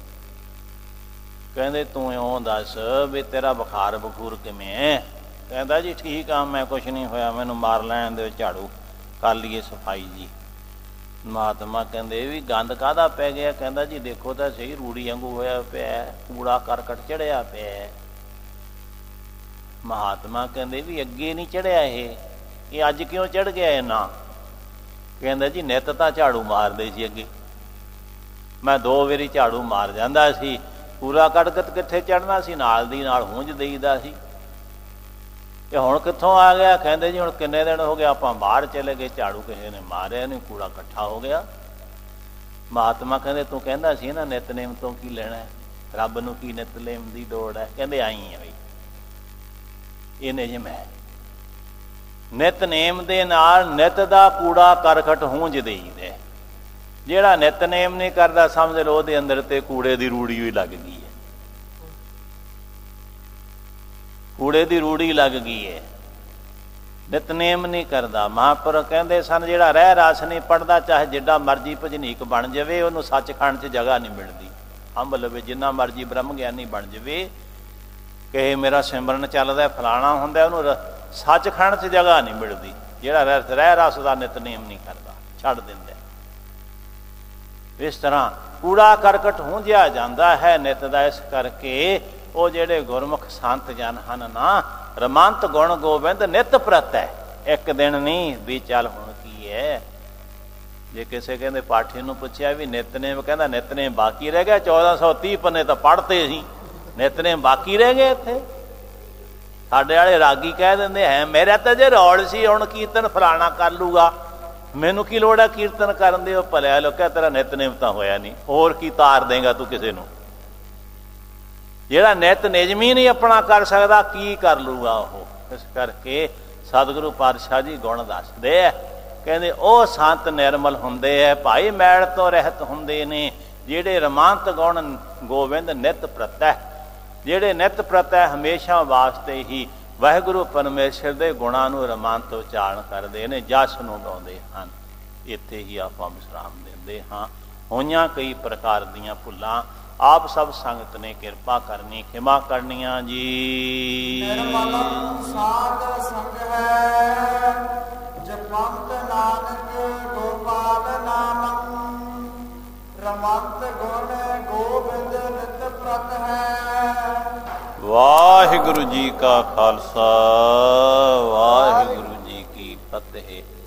ਕਹਿੰਦੇ ਤੂੰ ਇਉਂ ਦੱਸ ਵੀ ਤੇਰਾ ਬੁਖਾਰ ਬਖੂਰ ਕਿਵੇਂ ਹੈ? ਕਹਿੰਦਾ ਜੀ ਠੀਕ ਆ, ਮੈਂ ਕੁਛ ਨਹੀਂ ਹੋਇਆ, ਮੈਨੂੰ ਮਾਰ ਲੈਣ ਦੇ, ਝਾੜੂ ਕਰ ਲਈਏ ਸਫਾਈ ਜੀ। ਮਹਾਤਮਾ ਕਹਿੰਦੇ ਵੀ ਗੰਦ ਕਾਹਦਾ ਪੈ ਗਿਆ? ਕਹਿੰਦਾ ਜੀ ਦੇਖੋ ਤਾਂ ਸਹੀ, ਰੂੜੀ ਵਾਂਗੂ ਹੋਇਆ ਪਿਆ, ਕੂੜਾ ਕਰਕਟ ਚੜਿਆ ਪਿਆ। ਮਹਾਤਮਾ ਕਹਿੰਦੇ ਵੀ ਅੱਗੇ ਨਹੀਂ ਚੜਿਆ ਇਹ, ਇਹ ਅੱਜ ਕਿਉਂ ਚੜ ਗਿਆ ਇਹ ਨਾ? ਕਹਿੰਦਾ ਜੀ ਨਿੱਤ ਤਾਂ ਝਾੜੂ ਮਾਰਦੇ ਸੀ ਅੱਗੇ, ਮੈਂ ਦੋ ਵਾਰੀ ਝਾੜੂ ਮਾਰ ਜਾਂਦਾ ਸੀ, ਕੂੜਾ ਕਰਕਟ ਕਿੱਥੇ ਚੜਨਾ ਸੀ, ਨਾਲ ਦੀ ਨਾਲ ਹੂੰਝ ਦੇਈਦਾ ਸੀ। ਇਹ ਹੁਣ ਕਿੱਥੋਂ ਆ ਗਿਆ? ਕਹਿੰਦੇ ਜੀ ਹੁਣ ਕਿੰਨੇ ਦਿਨ ਹੋ ਗਏ ਆਪਾਂ ਬਾਹਰ ਚਲੇ ਗਏ, ਝਾੜੂ ਕਿਸੇ ਨੇ ਮਾਰਿਆ ਨਹੀਂ, ਕੂੜਾ ਇਕੱਠਾ ਹੋ ਗਿਆ। ਮਹਾਤਮਾ ਕਹਿੰਦੇ ਤੂੰ ਕਹਿੰਦਾ ਸੀ ਨਾ ਨਿਤਨੇਮ ਤੋਂ ਕੀ ਲੈਣਾ, ਰੱਬ ਨੂੰ ਕੀ ਨਿਤਨੇਮ ਦੀ ਲੋੜ ਹੈ? ਕਹਿੰਦੇ ਆਈ ਹੈ ਬਈ ਇਹਨੇ ਜੇ ਮੈਂ ਨਿਤਨੇਮ ਦੇ ਨਾਲ ਨਿਤ ਦਾ ਕੂੜਾ ਕਰਕਟ ਹੂੰਝ ਦੇਈਦੇ। ਜਿਹੜਾ ਨਿਤਨੇਮ ਨਹੀਂ ਕਰਦਾ ਸਮਝ ਲਓ ਉਹਦੇ ਅੰਦਰ ਤੇ ਕੂੜੇ ਦੀ ਰੂੜੀ ਵੀ ਲੱਗ ਗਈ ਹੈ, ਕੂੜੇ ਦੀ ਰੂੜੀ ਲੱਗ ਗਈ ਹੈ। ਨਿਤਨੇਮ ਨਹੀਂ ਕਰਦਾ। ਮਹਾਂਪੁਰਖ ਕਹਿੰਦੇ ਸਨ ਜਿਹੜਾ ਰਹਿ ਰਸ ਨਹੀਂ ਪੜ੍ਹਦਾ, ਚਾਹੇ ਜਿੱਡਾ ਮਰਜੀ ਭਜਨੀਕ ਬਣ ਜਾਵੇ, ਉਹਨੂੰ ਸੱਚਖੰਡ 'ਚ ਜਗ੍ਹਾ ਨਹੀਂ ਮਿਲਦੀ। ਅੰਬ ਲਵੇ ਜਿੰਨਾ ਮਰਜੀ ਬ੍ਰਹਮ ਗਿਆਨੀ ਬਣ ਜਾਵੇ, ਕਹੇ ਮੇਰਾ ਸਿਮਰਨ ਚੱਲਦਾ ਫਲਾਣਾ ਹੁੰਦਾ, ਉਹਨੂੰ ਸੱਚਖੰਡ 'ਚ ਜਗ੍ਹਾ ਨਹੀਂ ਮਿਲਦੀ। ਜਿਹੜਾ ਰਹਿ ਰਸ ਦਾ ਨਿਤਨੇਮ ਨਹੀਂ ਕਰਦਾ, ਛੱਡ ਦਿੰਦਾ। ਇਸ ਤਰ੍ਹਾਂ ਕੂੜਾ ਕਰਕਟ ਹੁੰਝਿਆ ਜਾਂਦਾ ਹੈ ਨਿਤ ਦਾ। ਇਸ ਕਰਕੇ ਉਹ ਜਿਹੜੇ ਗੁਰਮੁਖ ਸੰਤ ਜਨ ਹਨ ਨਾ, ਰਮੰਤ ਗੁਣ ਗੋਬਿੰਦ ਨਿਤ ਪ੍ਰਤ ਹੈ। ਇੱਕ ਦਿਨ ਨਹੀਂ ਵੀ ਚੱਲ ਹੁਣ ਕੀ ਹੈ। ਜੇ ਕਿਸੇ ਕਹਿੰਦੇ ਪਾਠੀ ਨੂੰ ਪੁੱਛਿਆ ਵੀ ਨਿਤਨੇਮ, ਕਹਿੰਦਾ ਨਿਤਨੇਮ ਬਾਕੀ ਰਹਿ ਗਿਆ, ਚੌਦਾਂ ਸੌ ਤੀਹ ਪੰਨੇ ਤਾਂ ਪੜ੍ਹਤੇ ਸੀ, ਨਿਤਨੇਮ ਬਾਕੀ ਰਹਿ ਗਏ ਇੱਥੇ। ਸਾਡੇ ਵਾਲੇ ਰਾਗੀ ਕਹਿ ਦਿੰਦੇ ਹੈ ਮੇਰਾ ਤਾਂ ਜੇ ਰੌਲ ਸੀ, ਹੁਣ ਕੀਰਤਨ ਫਲਾਣਾ ਕਰ ਲੂਗਾ, ਮੈਨੂੰ ਕੀ ਲੋੜ ਹੈ ਕੀਰਤਨ ਕਰਨ ਦੇ। ਉਹ ਭਲਿਆ ਲੋਕਾਂ ਤੇਰਾ ਨਿਤਨੇਮ ਤਾਂ ਹੋਇਆ ਨਹੀਂ, ਹੋਰ ਕੀ ਤਾਰ ਦੇਗਾ ਤੂੰ ਕਿਸੇ ਨੂੰ? ਜਿਹੜਾ ਨਿਤ ਨਿਯਮੀ ਨਹੀਂ ਆਪਣਾ ਕਰ ਸਕਦਾ, ਕੀ ਕਰ ਲੂਗਾ ਉਹ? ਇਸ ਕਰਕੇ ਸਤਿਗੁਰੂ ਪਾਤਸ਼ਾਹ ਜੀ ਗੁਣ ਦੱਸਦੇ ਆ, ਕਹਿੰਦੇ ਉਹ ਸੰਤ ਨਿਰਮਲ ਹੁੰਦੇ ਹੈ, ਭਾਈ ਮੈਲ ਤੋਂ ਰਹਿਤ ਹੁੰਦੇ ਨੇ, ਜਿਹੜੇ ਰਮਾਂਤ ਗੁਣ ਗੋਬਿੰਦ ਨਿਤ ਪ੍ਰਤੈ, ਜਿਹੜੇ ਨਿਤ ਪ੍ਰਤੈ ਹਮੇਸ਼ਾ ਵਾਸਤੇ ਹੀ ਵਾਹਿਗੁਰੂ ਪਰਮੇਸ਼ਰ ਦੇ ਗੁਣਾਂ ਨੂੰ ਰਮਾਂਤ ਉਚਾਰਨ ਕਰਦੇ ਨੇ, ਜਸ ਨੂੰ ਗਾਉਂਦੇ ਹਨ। ਇੱਥੇ ਹੀ ਆਪਾਂ ਵਿਸਰਾਮ ਦਿੰਦੇ ਹਾਂ। ਹੋਈਆਂ ਕਈ ਪ੍ਰਕਾਰ ਦੀਆਂ ਭੁੱਲਾਂ, ਆਪ ਸਭ ਸੰਗਤ ਨੇ ਕਿਰਪਾ ਕਰਨੀ, ਖਿਮਾ ਕਰਨੀਆਂ ਜੀ। ਨਿਰਮਲ ਸਾਧ ਸੰਗ ਹੈ, ਜਪੰਤ ਨਾਨਕ ਗੋਪਾਲ ਨਾਮੰ, ਰਮੰਤ ਗੁਣ ਗੋਬਿੰਦ ਨਿਤ ਪ੍ਰਤ ਹੈ। ਵਾਹਿਗੁਰੂ ਜੀ ਕਾ ਖਾਲਸਾ, ਵਾਹਿਗੁਰੂ ਜੀ ਕੀ ਫਤਿਹ।